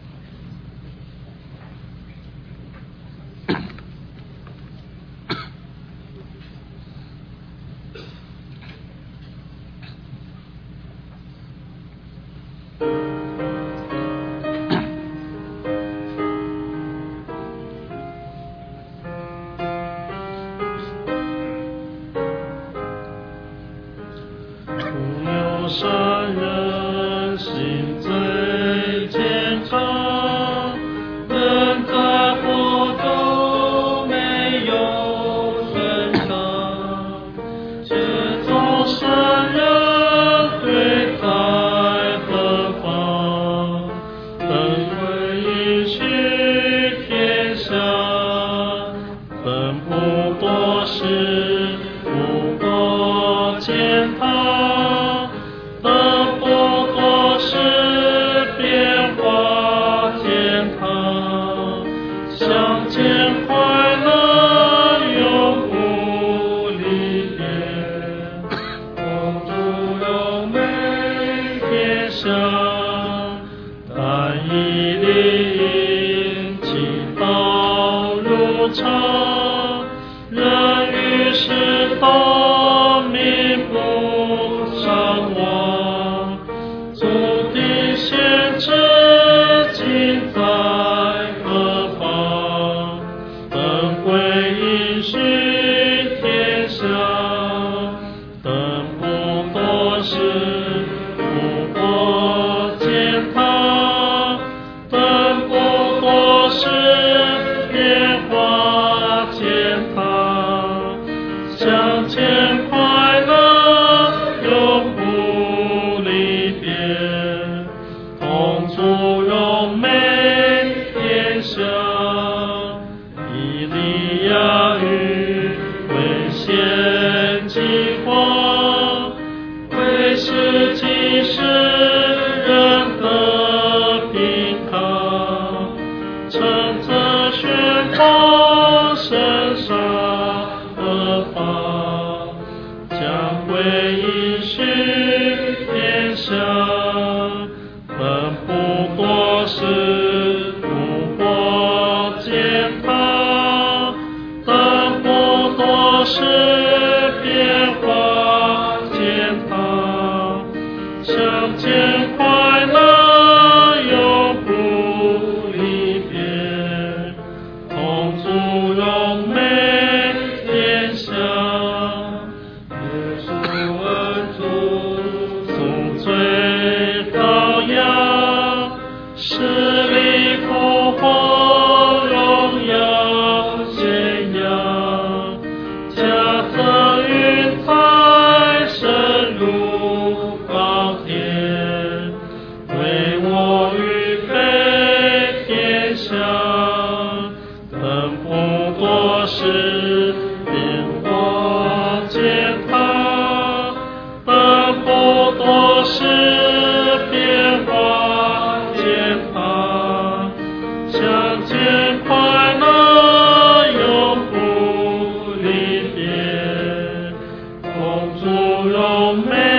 主荣美。